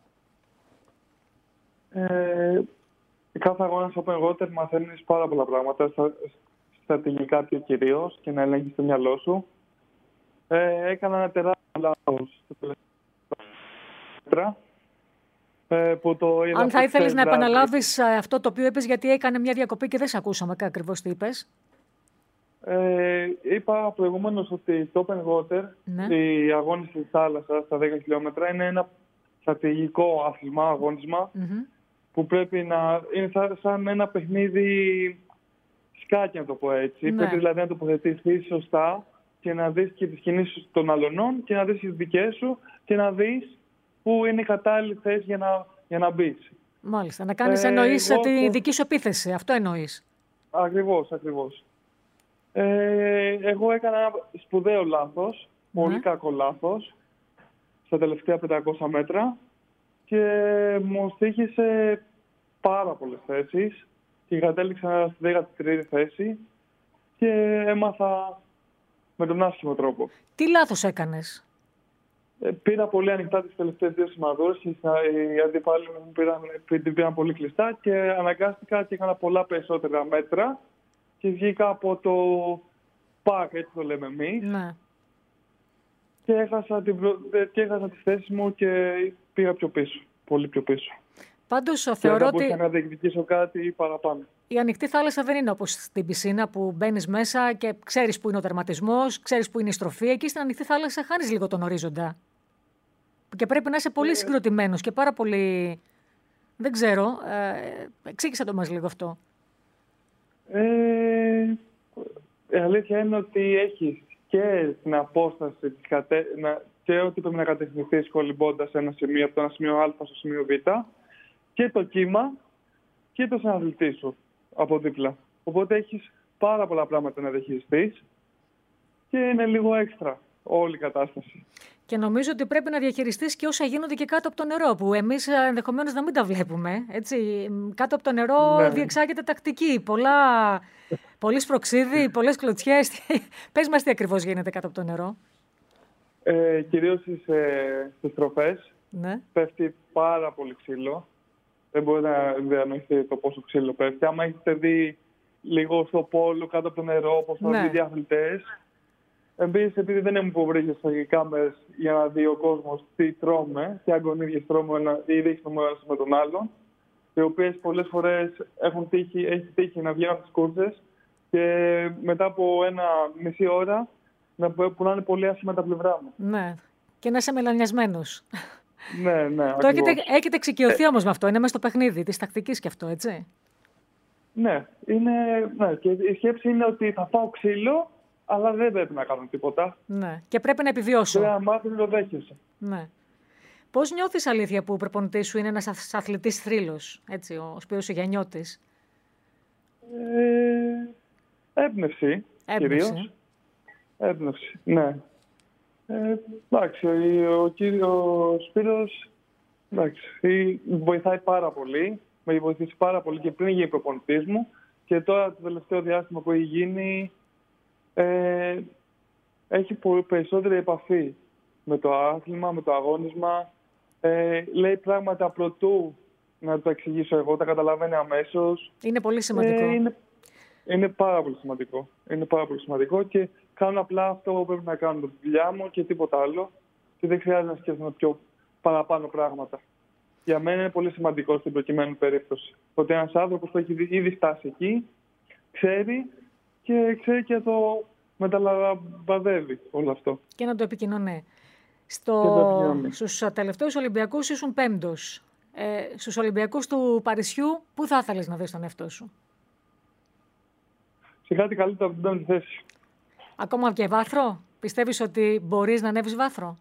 Κάθε αγώνας open water μαθαίνεις πάρα πολλά πράγματα, στρατηγικά πιο κυρίως, και να ελέγχεις το μυαλό σου. Έκανα ένα τεράστιο λάθος στο τελευταίο. Αν θα ήθελες να επαναλάβεις αυτό το οποίο είπες, γιατί έκανε μια διακοπή και δεν σε ακούσαμε ακριβώς τι είπες. Είπα προηγουμένως ότι το open water, η αγώνιση της θάλασσας στα 10 χιλιόμετρα, είναι ένα στρατηγικό άθλημα, αγώνισμα, που πρέπει να είναι σαν ένα παιχνίδι σκάκι, να το πω έτσι. Πρέπει δηλαδή να τοποθετηθείς σωστά και να δεις και τις κινήσεις των αλωνών και να δεις τις δικές σου και να δεις πού είναι η κατάλληλη θέση για να μπεις. Μάλιστα. Να κάνεις, εννοείς, τη δική σου επίθεση. Αυτό εννοείς. Ακριβώς. Εγώ έκανα ένα σπουδαίο λάθος, πολύ κακό λάθος, στα τελευταία 500 μέτρα, και μου στοίχησε πάρα πολλές θέσεις και κατέληξα στη 13η θέση και έμαθα με τον άσχημο τρόπο. Τι λάθος έκανες? Πήρα πολύ ανοιχτά τις τελευταίες 2 σημαδούρες και οι αντιπάλοι μου την πήραν πολύ κλειστά και αναγκάστηκα και έκανα πολλά περισσότερα μέτρα και βγήκα από το πακ, έτσι το λέμε εμείς. Ναι. Και έχασα τις θέσεις μου και πήγα πιο πίσω, πολύ πιο πίσω. Πάντως θεωρώ ότι μπορούσα να διεκδικήσω κάτι παραπάνω. Η ανοιχτή θάλασσα δεν είναι όπως στην πισίνα που μπαίνεις μέσα και ξέρεις που είναι ο τερματισμός, ξέρεις που είναι η στροφή. Εκεί στην ανοιχτή θάλασσα χάνεις λίγο τον ορίζοντα. Και πρέπει να είσαι πολύ συγκροτημένος και πάρα πολύ... Δεν ξέρω. Εξήγησε το μας λίγο αυτό. Η αλήθεια είναι ότι έχεις και την απόσταση και ότι πρέπει να κατευθυνθείς κολυμπώντας ένα σημείο από το ένα σημείο Α στο σημείο Β, και το κύμα και το συναθλητή σου από δίπλα. Οπότε έχεις πάρα πολλά πράγματα να διαχειριστείς και είναι λίγο έξτρα όλη η κατάσταση. Και νομίζω ότι πρέπει να διαχειριστείς και όσα γίνονται και κάτω από το νερό, που εμείς ενδεχομένως να μην τα βλέπουμε. Έτσι. Κάτω από το νερό διεξάγεται τακτική. Πολύ σπροξίδι, πολλές κλωτσιές. Πες μας τι ακριβώς γίνεται κάτω από το νερό. Κυρίως στις στροφές πέφτει πάρα πολύ ξύλο. Δεν μπορεί να διανοηθεί το πόσο ξύλο πέφτει. Άμα έχετε δει λίγο στο πόλο κάτω από το νερό, όπως θα δει οι αθλητές. Επίσης, επειδή δεν έχουμε υποβρύχει στις κάμερες για να δει ο κόσμος τι τρώμε, τι αγωνίδιες τρώμε ή ρίχνουμε ένας με τον άλλον, οι οποίες πολλές φορές έχει τύχει να βγαίνουν από τις κούρσες και μετά από μισή ώρα που να είναι πολύ άσχημα τα πλευρά μου. Ναι, και να είσαι μελανιασμένος. Ναι. Το έχετε εξοικειωθεί όμως με αυτό, είναι μέσα στο παιχνίδι της τακτικής και αυτό, έτσι. Ναι, και η σκέψη είναι ότι θα φάω ξύλο, αλλά δεν πρέπει να κάνω τίποτα. Ναι, και πρέπει να επιβιώσω. Πρέπει να μάθεις να το δέχεσαι. Ναι. Πώς νιώθεις, αλήθεια, που ο προπονητής σου είναι ένας αθλητής θρύλος, έτσι, ο Σπύρος ο Γιαννιώτης? Έμπνευση, κυρίως. Έμπνευση, ναι. Εντάξει, ο Σπύρος βοηθάει πάρα πολύ. Με έχει βοηθήσει πάρα πολύ και πριν γίνει προπονητής μου. Και τώρα το τελευταίο διάστημα που έχει γίνει, έχει περισσότερη επαφή με το άθλημα, με το αγώνισμα. Λέει πράγματα προτού να το εξηγήσω εγώ, τα καταλαβαίνει αμέσως. Είναι πολύ σημαντικό. Είναι πάρα πολύ σημαντικό. Είναι πάρα πολύ σημαντικό και κάνω απλά αυτό που πρέπει να κάνω, τη δουλειά μου και τίποτα άλλο. Και δεν χρειάζεται να σκέφτομαι πιο παραπάνω πράγματα. Για μένα είναι πολύ σημαντικό στην προκειμένη περίπτωση. Ότι ένας άνθρωπος που έχει ήδη φτάσει εκεί, ξέρει και το μεταλαμπαδεύει όλο αυτό. Και να το επικοινωνεί. Στους τελευταίους Ολυμπιακούς ήσουν 5ος. Στους Ολυμπιακούς του Παρισιού, πού θα ήθελες να δεις τον εαυτό σου? Σε κάτι καλύτερο από την 5η θέση. Ακόμα και βάθρο? Πιστεύεις ότι μπορείς να ανέβεις βάθρο?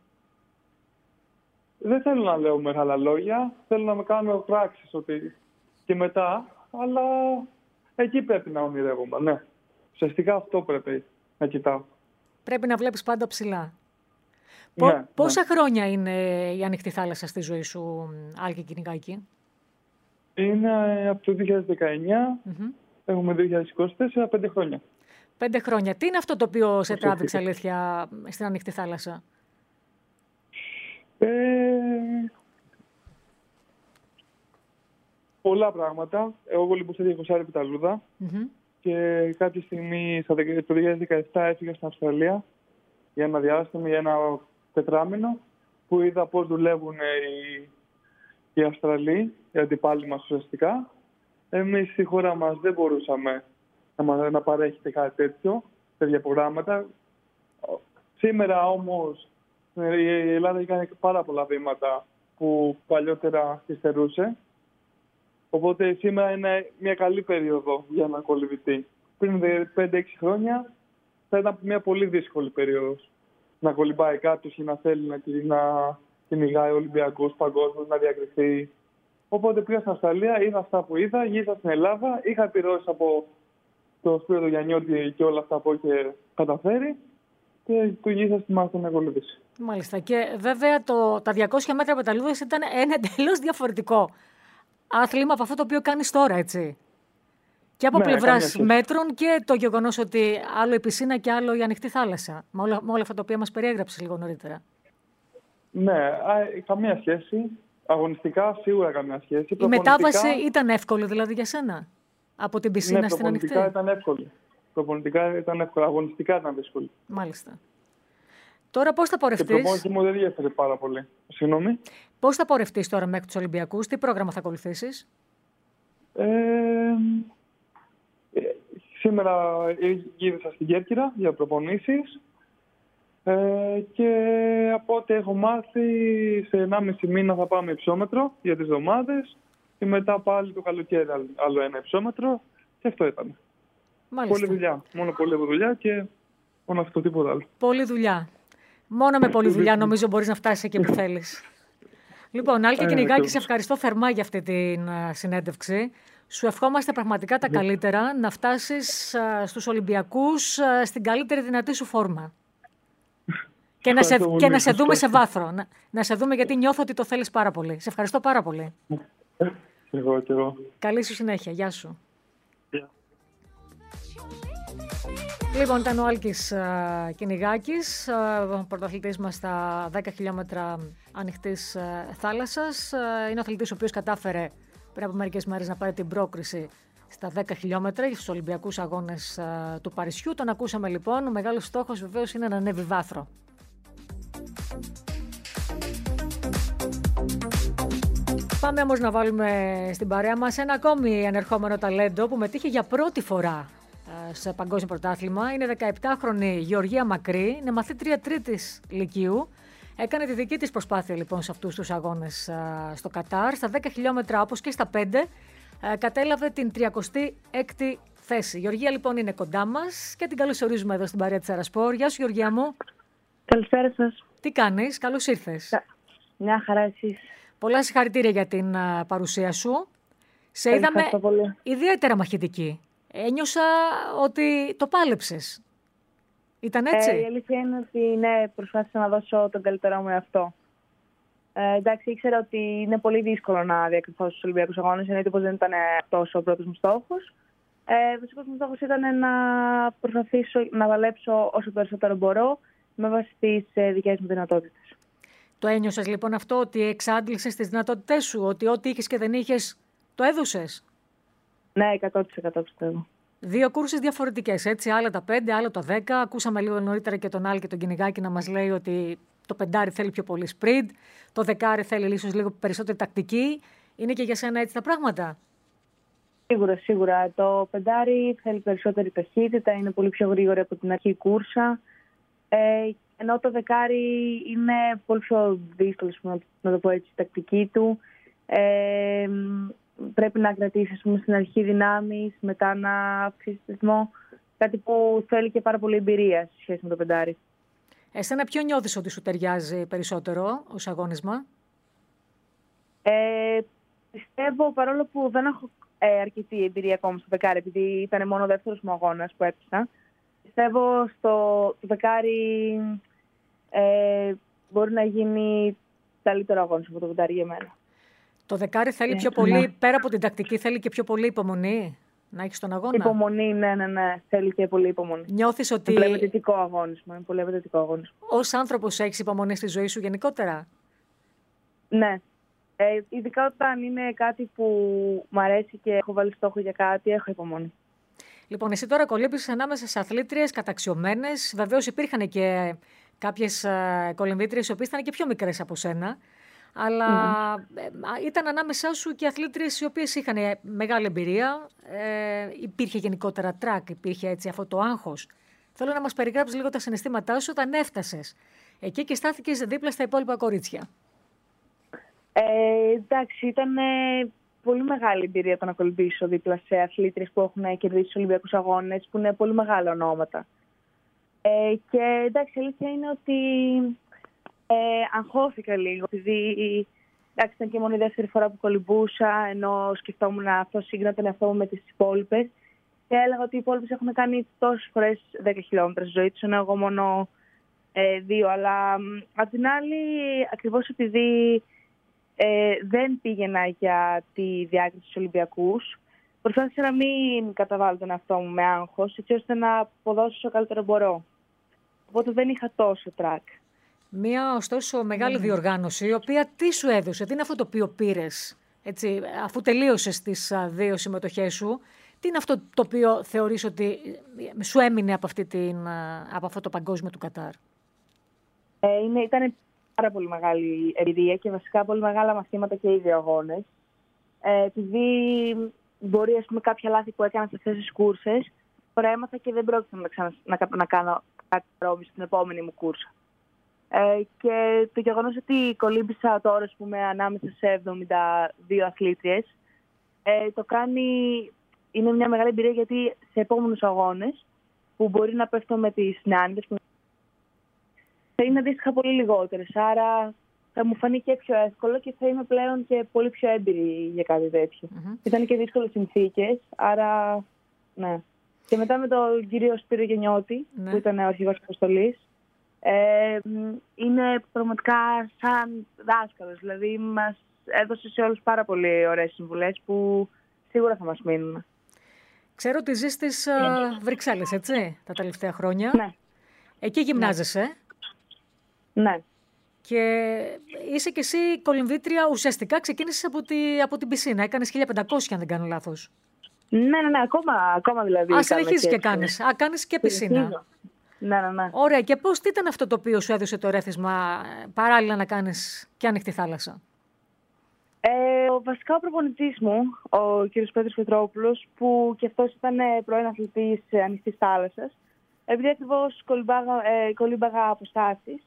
Δεν θέλω να λέω μεγάλα λόγια. Θέλω να με κάνω πράξεις ότι και μετά, αλλά εκεί πρέπει να ονειρεύομαι, ναι. Ουσιαστικά αυτό πρέπει να κοιτάω. Πρέπει να βλέπεις πάντα ψηλά. Ναι, Πόσα χρόνια είναι η ανοιχτή θάλασσα στη ζωή σου, Άλκη Κυνηγάκη? Είναι από το 2019, έχουμε 2024, 5 χρόνια. 5 χρόνια. Τι είναι αυτό το οποίο σε τράβηξε αλήθεια στην ανοιχτή θάλασσα? Πολλά πράγματα. Εγώ λοιπόν σε 200 πιταλούδα και κάποια στιγμή το 2017 έφυγα στην Αυστραλία για ένα διάστημα, για ένα τετράμινο, που είδα πώς δουλεύουν οι Αυστραλοί, οι αντιπάλοι μας ουσιαστικά. Εμείς στη χώρα μας δεν μπορούσαμε να παρέχεται κάτι τέτοια προγράμματα. Σήμερα όμως η Ελλάδα έκανε πάρα πολλά βήματα που παλιότερα υστερούσε. Οπότε σήμερα είναι μια καλή περίοδο για ένα κολυμβητή. Πριν 5-6 χρόνια θα ήταν μια πολύ δύσκολη περίοδος να κολυμπάει κάποιος ή να θέλει να κυνηγάει Ολυμπιακούς, παγκόσμιους, να διακριθεί. Οπότε πήγα στην Αυστραλία, είδα αυτά που είδα, γύρισα στην Ελλάδα, είχα επιρρώσεις από το Σπύρο Γιαννιώτη και όλα αυτά που είχε καταφέρει και του γύρισα στη μάχη να κολυμπήσει. Μάλιστα. Και βέβαια τα 200 μέτρα πεταλούδας ήταν ένα εντελώς διαφορετικό άθλημα από αυτό το οποίο κάνεις τώρα, έτσι. Και από πλευράς μέτρων και το γεγονός ότι άλλο η πισίνα και άλλο η ανοιχτή θάλασσα. Με όλα αυτά τα οποία μας περιέγραψε λίγο νωρίτερα. Ναι, καμία σχέση. Αγωνιστικά σίγουρα καμία σχέση. Η μετάβαση ήταν εύκολη δηλαδή για σένα? Από την πισίνα στην ανοιχτή? Ήταν εύκολη. Προπονητικά ήταν εύκολη. Αγωνιστικά ήταν δύσκολη. Μάλιστα. Τώρα πώς θα πορευτείς? Και η προπόνηση μου δεν διέφερε πάρα πολύ. Συγγνώμη. Πώς θα πορευτείς τώρα μέχρι τους Ολυμπιακούς? Τι πρόγραμμα θα ακολουθήσεις? Σήμερα γύρισα στην Κέρκυρα για προπονήσεις και από ό,τι έχω μάθει σε 1,5 μήνα θα πάμε υψόμετρο για τις εβδομάδες και μετά πάλι το καλοκαίρι άλλο ένα υψόμετρο και αυτό ήταν. Μάλιστα. Πολλή δουλειά. Μόνο πολλή δουλειά και μόνο αυτό, τίποτα άλλο. Πολλή δουλειά. Μόνο με πολλή δουλειά νομίζω μπορείς να φτάσεις εκεί που θέλεις. Λοιπόν, Άλκη Κυνηγάκη, σε ευχαριστώ θερμά για αυτή την συνέντευξη. Σου ευχόμαστε πραγματικά τα καλύτερα, να φτάσεις στους Ολυμπιακούς στην καλύτερη δυνατή σου φόρμα. Και να σε δούμε σε βάθρο. Να σε δούμε γιατί νιώθω ότι το θέλεις πάρα πολύ. Σε ευχαριστώ πάρα πολύ. Εγώ. Καλή σου συνέχεια. Γεια σου. Λοιπόν, ήταν ο Άλκης Κυνηγάκης, πρωταθλητής μας στα 10 χιλιόμετρα ανοιχτής θάλασσας. Είναι ο αθλητής ο οποίος κατάφερε πριν από μερικές μέρες να πάρει την πρόκριση στα 10 χιλιόμετρα στους Ολυμπιακούς Αγώνες του Παρισιού. Τον ακούσαμε λοιπόν. Ο μεγάλος στόχος βεβαίως είναι να ανέβει βάθρο. Πάμε όμως να βάλουμε στην παρέα μας ένα ακόμη ανερχόμενο ταλέντο που μετήχε για πρώτη φορά σε παγκόσμιο πρωτάθλημα. Είναι 17χρονη Γεωργία Μακρύ, είναι μαθήτρια 3ης Λυκείου. Έκανε τη δική της προσπάθεια λοιπόν σε αυτούς τους αγώνες στο Κατάρ. Στα 10 χιλιόμετρα όπως και στα 5 κατέλαβε την 36η θέση. Η Γεωργία λοιπόν είναι κοντά μας και την καλωσορίζουμε εδώ στην παρέα της Αερασπορ. Γεια σου Γεωργία μου. Καλησπέρα σας. Τι κάνεις, καλώς ήρθες. Μια χαρά εσείς. Πολλά συγχαρητήρια για την παρουσία σου. Σε είδαμε ιδιαίτερα μαχητική. Ένιωσα ότι το πάλεψες. Ήταν έτσι? Η αλήθεια είναι ότι ναι, προσπάθησα να δώσω τον καλύτερό μου εαυτό. Εντάξει, ήξερα ότι είναι πολύ δύσκολο να διακριθώ στους Ολυμπιακούς Αγώνες, εννοείται πως δεν ήταν αυτός ο πρώτος μου στόχος. Ο βασικός μου στόχος ήταν να προσπαθήσω να παλέψω όσο περισσότερο μπορώ με βάση τις δικές μου δυνατότητες. Το ένιωσες λοιπόν αυτό, ότι εξάντλησες τις δυνατότητές σου, ότι ό,τι είχες και δεν είχες το έδωσες? Ναι, 100% πιστεύω. Δύο κούρσες διαφορετικές, έτσι. Άλλα τα 5, άλλα το 10. Ακούσαμε λίγο νωρίτερα και τον Άλκη και τον Κυνηγάκη να μας λέει ότι το 5 θέλει πιο πολύ sprint, το 10 θέλει ίσως λίγο περισσότερη τακτική. Είναι και για σένα έτσι τα πράγματα? Σίγουρα. Το 5 θέλει περισσότερη ταχύτητα, είναι πολύ πιο γρήγορη από την αρχή κούρσα. Ενώ το 10 είναι πολύ πιο δύσκολο, να το πω έτσι, η τακτική του. Πρέπει να κρατήσει, στην αρχή δυνάμεις, μετά να αυξήσει ρυθμό. Κάτι που θέλει και πάρα πολύ εμπειρία σε σχέση με το 5. Εσένα ποιο νιώθεις ότι σου ταιριάζει περισσότερο ως αγώνισμα? Πιστεύω, παρόλο που δεν έχω αρκετή εμπειρία ακόμα στο 10, επειδή ήταν μόνο ο δεύτερος μου αγώνας που έπαιξα, πιστεύω στο 10 μπορεί να γίνει καλύτερο αγώνισμα από το 5 για μένα. Το 10 θέλει πιο πολύ, πέρα από την τακτική, θέλει και πιο πολύ υπομονή να έχεις τον αγώνα. Υπομονή, ναι. Θέλει και πολύ υπομονή. Νιώθεις ότι... Είναι πολύ απαιτητικό αγώνισμα. Ως άνθρωπος έχεις υπομονή στη ζωή σου γενικότερα? Ναι. Ειδικά όταν είναι κάτι που μου αρέσει και έχω βάλει στόχο για κάτι, έχω υπομονή. Λοιπόν, εσύ τώρα κολύμπησες ανάμεσα σε αθλήτριες καταξιωμένες. Βεβαίως υπήρχαν και κάποιες κολυμβήτριες οι οποίες ήταν και πιο μικρές από σένα. Αλλά ήταν ανάμεσά σου και αθλήτριες οι οποίες είχαν μεγάλη εμπειρία. Υπήρχε γενικότερα τρακ, υπήρχε έτσι αυτό το άγχος. Θέλω να μας περιγράψεις λίγο τα συναισθήματά σου όταν έφτασες εκεί και στάθηκες δίπλα στα υπόλοιπα κορίτσια. Εντάξει, ήταν πολύ μεγάλη εμπειρία το να κολυμπήσω δίπλα σε αθλήτριες που έχουν κερδίσει τους Ολυμπιακούς Αγώνες, που είναι πολύ μεγάλα ονόματα. Και εντάξει, η αλήθεια είναι ότι αγχώθηκα λίγο, επειδή εντάξει, ήταν και μόνο η δεύτερη φορά που κολυμπούσα, ενώ σκεφτόμουν αυτό σύγκρινα τον εαυτό μου με τις υπόλοιπες. Και έλεγα ότι οι υπόλοιπες έχουν κάνει τόσες φορές 10 χιλιόμετρα στη ζωή τους, ενώ εγώ μόνο 2. Αλλά απ' την άλλη, ακριβώς επειδή δεν πήγαινα για τη διάκριση στους Ολυμπιακούς, προσπάθησα να μην καταβάλω τον εαυτό μου με άγχος, έτσι ώστε να αποδώσω όσο καλύτερο μπορώ. Οπότε δεν είχα τόσο τρακ. Μία ωστόσο μεγάλη διοργάνωση, η οποία τι σου έδωσε, τι είναι αυτό το οποίο πήρες, έτσι, αφού τελείωσες τις 2 συμμετοχές σου, τι είναι αυτό το οποίο θεωρείς ότι σου έμεινε από αυτό το παγκόσμιο του Κατάρ? Ήταν πάρα πολύ μεγάλη εμπειρία και βασικά πολύ μεγάλα μαθήματα και οι δύο αγώνες. Επειδή μπορεί, ας πούμε, κάποια λάθη που έκανα σε αυτές τις κούρσες, τώρα έμαθα και δεν πρόκειται να κάνω κάτι παρόμοιο στην επόμενη μου κούρσα. Και το γεγονός ότι κολύμπησα τώρα, ας πούμε, ανάμεσα σε 72 αθλήτριες, το κάνει, είναι μια μεγάλη εμπειρία, γιατί σε επόμενους αγώνες που μπορεί να πέφτω με τις νεάνιδες που θα είναι αντίστοιχα πολύ λιγότερες, άρα θα μου φανεί και πιο εύκολο και θα είμαι πλέον και πολύ πιο έμπειρη για κάτι τέτοιο. Ήταν και δύσκολες συνθήκες, άρα ναι. Και μετά με τον κύριο Σπύρο Γενιώτη, που ήταν ο αρχηγός της αποστολής, είναι πραγματικά σαν δάσκαλος. Δηλαδή μας έδωσε σε όλους πάρα πολύ ωραίες συμβουλές που σίγουρα θα μας μείνουν. Ξέρω ότι ζεις στις Βρυξέλλες, έτσι, τα τελευταία χρόνια. Ναι. Εκεί γυμνάζεσαι. Ναι. Και είσαι κι εσύ κολυμβήτρια, ουσιαστικά ξεκίνησες από την πισίνα. Έκανες 1500, αν δεν κάνω λάθος. Ναι, ακόμα δηλαδή. Συνεχίζεις και κάνεις. Κάνεις και πισίνα. Ναι. Ωραία. Και τι ήταν αυτό το οποίο σου έδωσε το ερέθισμα παράλληλα να κάνεις και ανοιχτή θάλασσα? Βασικά ο προπονητής μου, ο κ. Πέτρος Πετρόπουλος, που και αυτός ήταν πρώην αθλητής ανοιχτής θάλασσας, επειδή ακριβώς κολύμπαγα αποστάσεις,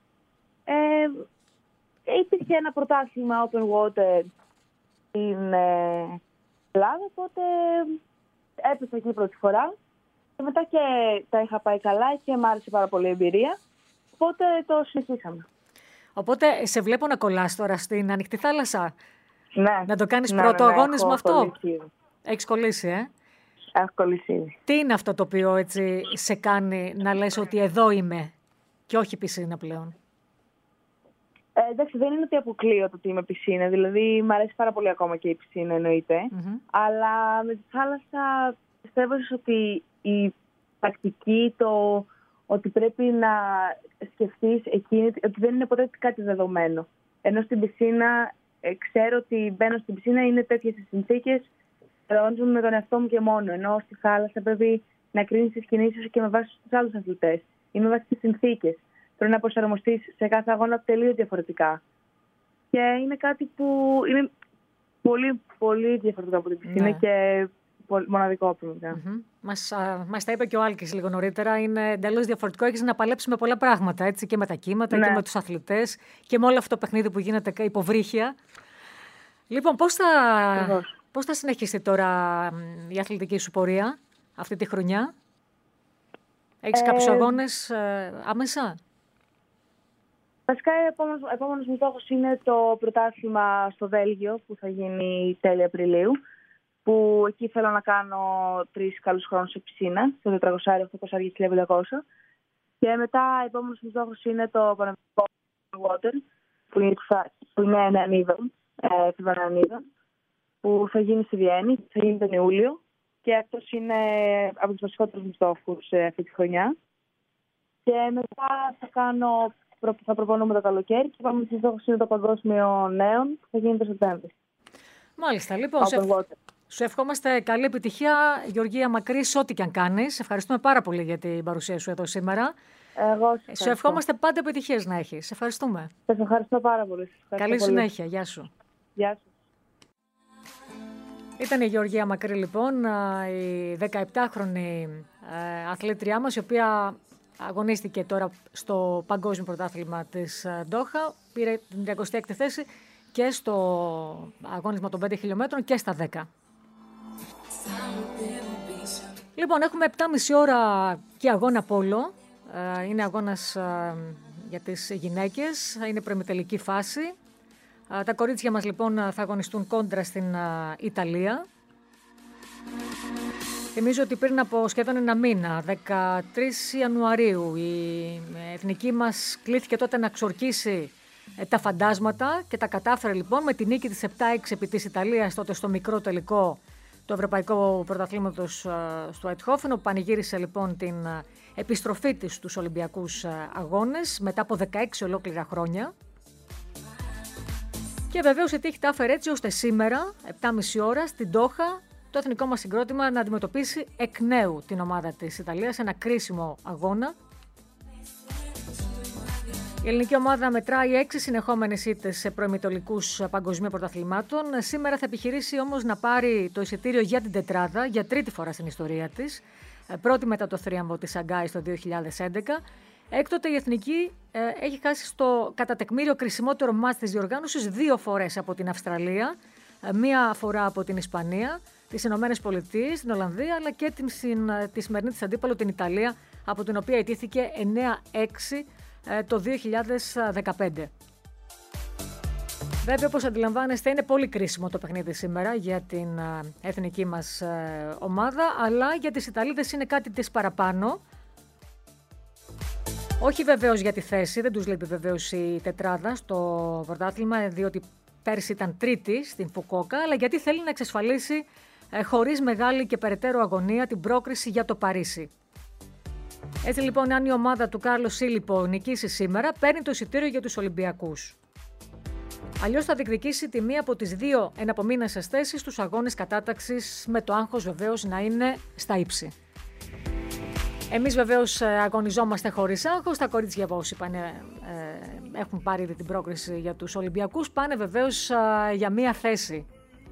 υπήρχε ένα πρωτάθλημα open water στην Ελλάδα, οπότε έπεσα εκεί πρώτη φορά. Και μετά και τα είχα πάει καλά και μ' άρεσε πάρα πολύ η εμπειρία, οπότε το συνεχίσαμε. Οπότε σε βλέπω να κολλάς τώρα στην ανοιχτή θάλασσα. Ναι. Να το κάνεις πρώτο αγώνισμα αυτό. Έχεις κολλήσει, Έχω κολλήσει. Τι είναι αυτό το οποίο έτσι σε κάνει να λες ότι εδώ είμαι και όχι πισίνα πλέον? Εντάξει, δεν είναι ότι αποκλείω το ότι είμαι πισίνα. Δηλαδή, μου αρέσει πάρα πολύ ακόμα και η πισίνα, εννοείται. Αλλά με τη θάλασσα πιστεύω ότι η τακτική, το ότι πρέπει να σκεφτείς εκείνη, ότι δεν είναι ποτέ κάτι δεδομένο. Ενώ στην πισίνα, ξέρω ότι μπαίνω στην πισίνα, είναι τέτοιες οι συνθήκες, αγωνίζομαι με τον εαυτό μου και μόνο. Ενώ στη θάλασσα πρέπει να κρίνεις τις κινήσεις σου και με βάση τους άλλους αθλητές ή με βάση τις συνθήκες. Πρέπει να προσαρμοστείς σε κάθε αγώνα τελείως διαφορετικά. Και είναι κάτι που είναι πολύ, πολύ διαφορετικό από την πισίνα και μοναδικό πραγματικά. Μας τα είπε και ο Άλκης λίγο νωρίτερα. Είναι εντελώς διαφορετικό. Έχεις να παλέψεις με πολλά πράγματα, έτσι, και με τα κύματα και με τους αθλητές και με όλο αυτό το παιχνίδι που γίνεται υποβρύχια. Λοιπόν, πώς θα συνεχίσει τώρα η αθλητική σου πορεία αυτή τη χρονιά? Έχεις κάποιους αγώνες άμεσα? Βασικά, ο επόμενος μου στόχος είναι το πρωτάθλημα στο Βέλγιο που θα γίνει τέλη Απριλίου. Που εκεί θέλω να κάνω 3 καλούς χρόνους σε πισίνα, στο 400, 800 και 1500. Και μετά, ο επόμενος μου στόχος είναι το Πανευρωπαϊκό Water, που είναι έναν είδον, που θα γίνει στη Βιέννη, θα γίνει τον Ιούλιο. Και αυτός είναι από τους βασικότερους μου στόχους αυτή τη χρονιά. Και μετά θα προπονούμε το καλοκαίρι και πάμε στη στόχος είναι το Παγκόσμιο Νέων που θα γίνει το Σεπτέμβριο. Μάλιστα, λοιπόν. Σου ευχόμαστε καλή επιτυχία, Γεωργία Μακρύ, σε ό,τι και αν κάνεις. Ευχαριστούμε πάρα πολύ για την παρουσία σου εδώ σήμερα. Σου ευχόμαστε πάντα επιτυχίες να έχεις. Ευχαριστούμε. Σας ευχαριστώ πάρα πολύ. Καλή συνέχεια. Γεια σου. Γεια σου. Ήταν η Γεωργία Μακρύ, λοιπόν, η 17χρονη αθλήτριά μας, η οποία αγωνίστηκε τώρα στο Παγκόσμιο Πρωτάθλημα της Ντόχα. Πήρε την 36η θέση και στο αγώνισμα των 5 χιλιόμετρων και στα 10. Λοιπόν, έχουμε 7,5 ώρα και αγώνα πόλο. Είναι αγώνας για τις γυναίκες. Είναι προημιτελική φάση. Τα κορίτσια μας, λοιπόν, θα αγωνιστούν κόντρα στην Ιταλία. Θυμίζω ότι πριν από σχεδόν ένα μήνα, 13 Ιανουαρίου, η εθνική μας κλήθηκε τότε να ξορκίσει τα φαντάσματα και τα κατάφερε, λοιπόν, με τη νίκη της 7-6 επί της Ιταλίας, τότε στο μικρό τελικό του Ευρωπαϊκού Πρωταθλήματος στο Αιτχόφεν, όπου πανηγύρισε, λοιπόν, την επιστροφή της στους Ολυμπιακούς Αγώνες μετά από 16 ολόκληρα χρόνια. Και βεβαίως η τύχη τα έφερε έτσι ώστε σήμερα, 7,5 ώρα, στην Ντόχα, το εθνικό μας συγκρότημα να αντιμετωπίσει εκ νέου την ομάδα της Ιταλίας, ένα κρίσιμο αγώνα. Η ελληνική ομάδα μετράει 6 συνεχόμενες ήττες σε προημιτελικούς παγκοσμίων πρωταθλημάτων. Σήμερα θα επιχειρήσει όμως να πάρει το εισιτήριο για την τετράδα για τρίτη φορά στην ιστορία της. Πρώτη μετά το θρίαμβο της Σαγκάης το 2011. Έκτοτε η εθνική έχει χάσει στο κατά τεκμήριο κρισιμότερο μάτς της διοργάνωσης 2 φορές από την Αυστραλία, μία φορά από την Ισπανία, τις Ηνωμένες Πολιτείες, την Ολλανδία, αλλά και τη σημερινή της αντίπαλο, την Ιταλία, από την οποία ιτήθηκε 9-6 το 2015. Βέβαια, όπως αντιλαμβάνεστε, είναι πολύ κρίσιμο το παιχνίδι σήμερα για την εθνική μας ομάδα, αλλά για τις Ιταλίδες είναι κάτι της παραπάνω. Όχι βεβαίως για τη θέση, δεν τους λείπει βεβαίως η τετράδα στο πρωτάθλημα, διότι πέρσι ήταν τρίτη στην Φουκόκα, αλλά γιατί θέλει να εξασφαλίσει χωρίς μεγάλη και περαιτέρω αγωνία την πρόκριση για το Παρίσι. Έτσι λοιπόν, αν η ομάδα του Κάρλο Σίλιπο νικήσει σήμερα, παίρνει το εισιτήριο για τους Ολυμπιακούς. Αλλιώς θα διεκδικήσει τη μία από τις 2 εναπομείνασες θέσεις στους αγώνες κατάταξης, με το άγχος βεβαίως να είναι στα ύψη. Εμείς βεβαίως αγωνιζόμαστε χωρίς άγχος. Τα κορίτσια, όπως είπαν, έχουν πάρει την πρόκριση για τους Ολυμπιακούς. Πάνε βεβαίως για μία θέση.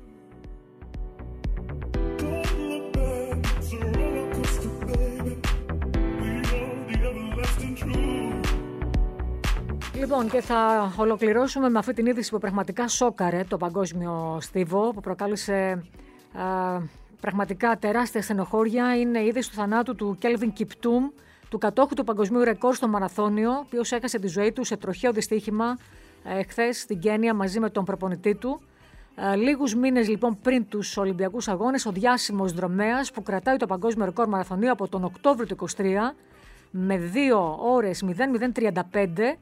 Λοιπόν, και θα ολοκληρώσουμε με αυτή την είδηση που πραγματικά σόκαρε το παγκόσμιο στίβο, που προκάλεσε πραγματικά τεράστια στενοχώρια. Είναι η είδηση του θανάτου του Κέλβιν Κιπτούμ, του κατόχου του παγκοσμίου ρεκόρ στο μαραθώνιο, ο οποίος έχασε τη ζωή του σε τροχαίο δυστύχημα χθες στην Κένια μαζί με τον προπονητή του. Λίγους μήνες λοιπόν πριν τους Ολυμπιακούς Αγώνες, ο διάσημος δρομέας που κρατάει το παγκόσμιο ρεκόρ μαραθωνίου από τον Οκτώβριο του 2023 με 2 ώρες 0:035,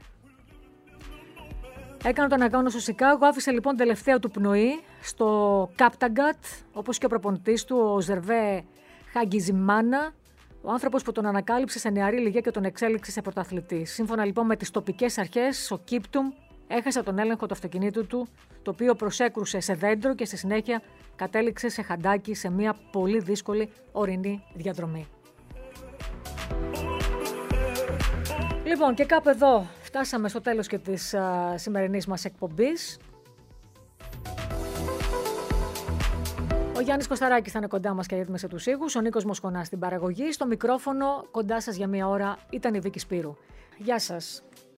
έκανε τον αγώνα στο Σικάγο, άφησε λοιπόν τελευταία του πνοή στο Κάπταγκατ, όπως και ο προπονητής του, ο Ζερβέ Χαγκιζιμάνα, ο άνθρωπος που τον ανακάλυψε σε νεαρή ηλικία και τον εξέλιξε σε πρωταθλητή. Σύμφωνα λοιπόν με τις τοπικές αρχές, ο Κίπτουμ έχασε τον έλεγχο του αυτοκινήτου του, το οποίο προσέκρουσε σε δέντρο και στη συνέχεια κατέληξε σε χαντάκι σε μια πολύ δύσκολη ορεινή διαδρομή. Λοιπόν, και κάπου εδώ φτάσαμε στο τέλος και της σημερινής μας εκπομπής. Ο Γιάννης Κωσταράκης θα είναι κοντά μας και ρύθμισε τους ήχους, ο Νίκος Μοσχονάς στην παραγωγή. Στο μικρόφωνο κοντά σας για μία ώρα ήταν η Βίκη Σπύρου. Γεια σας.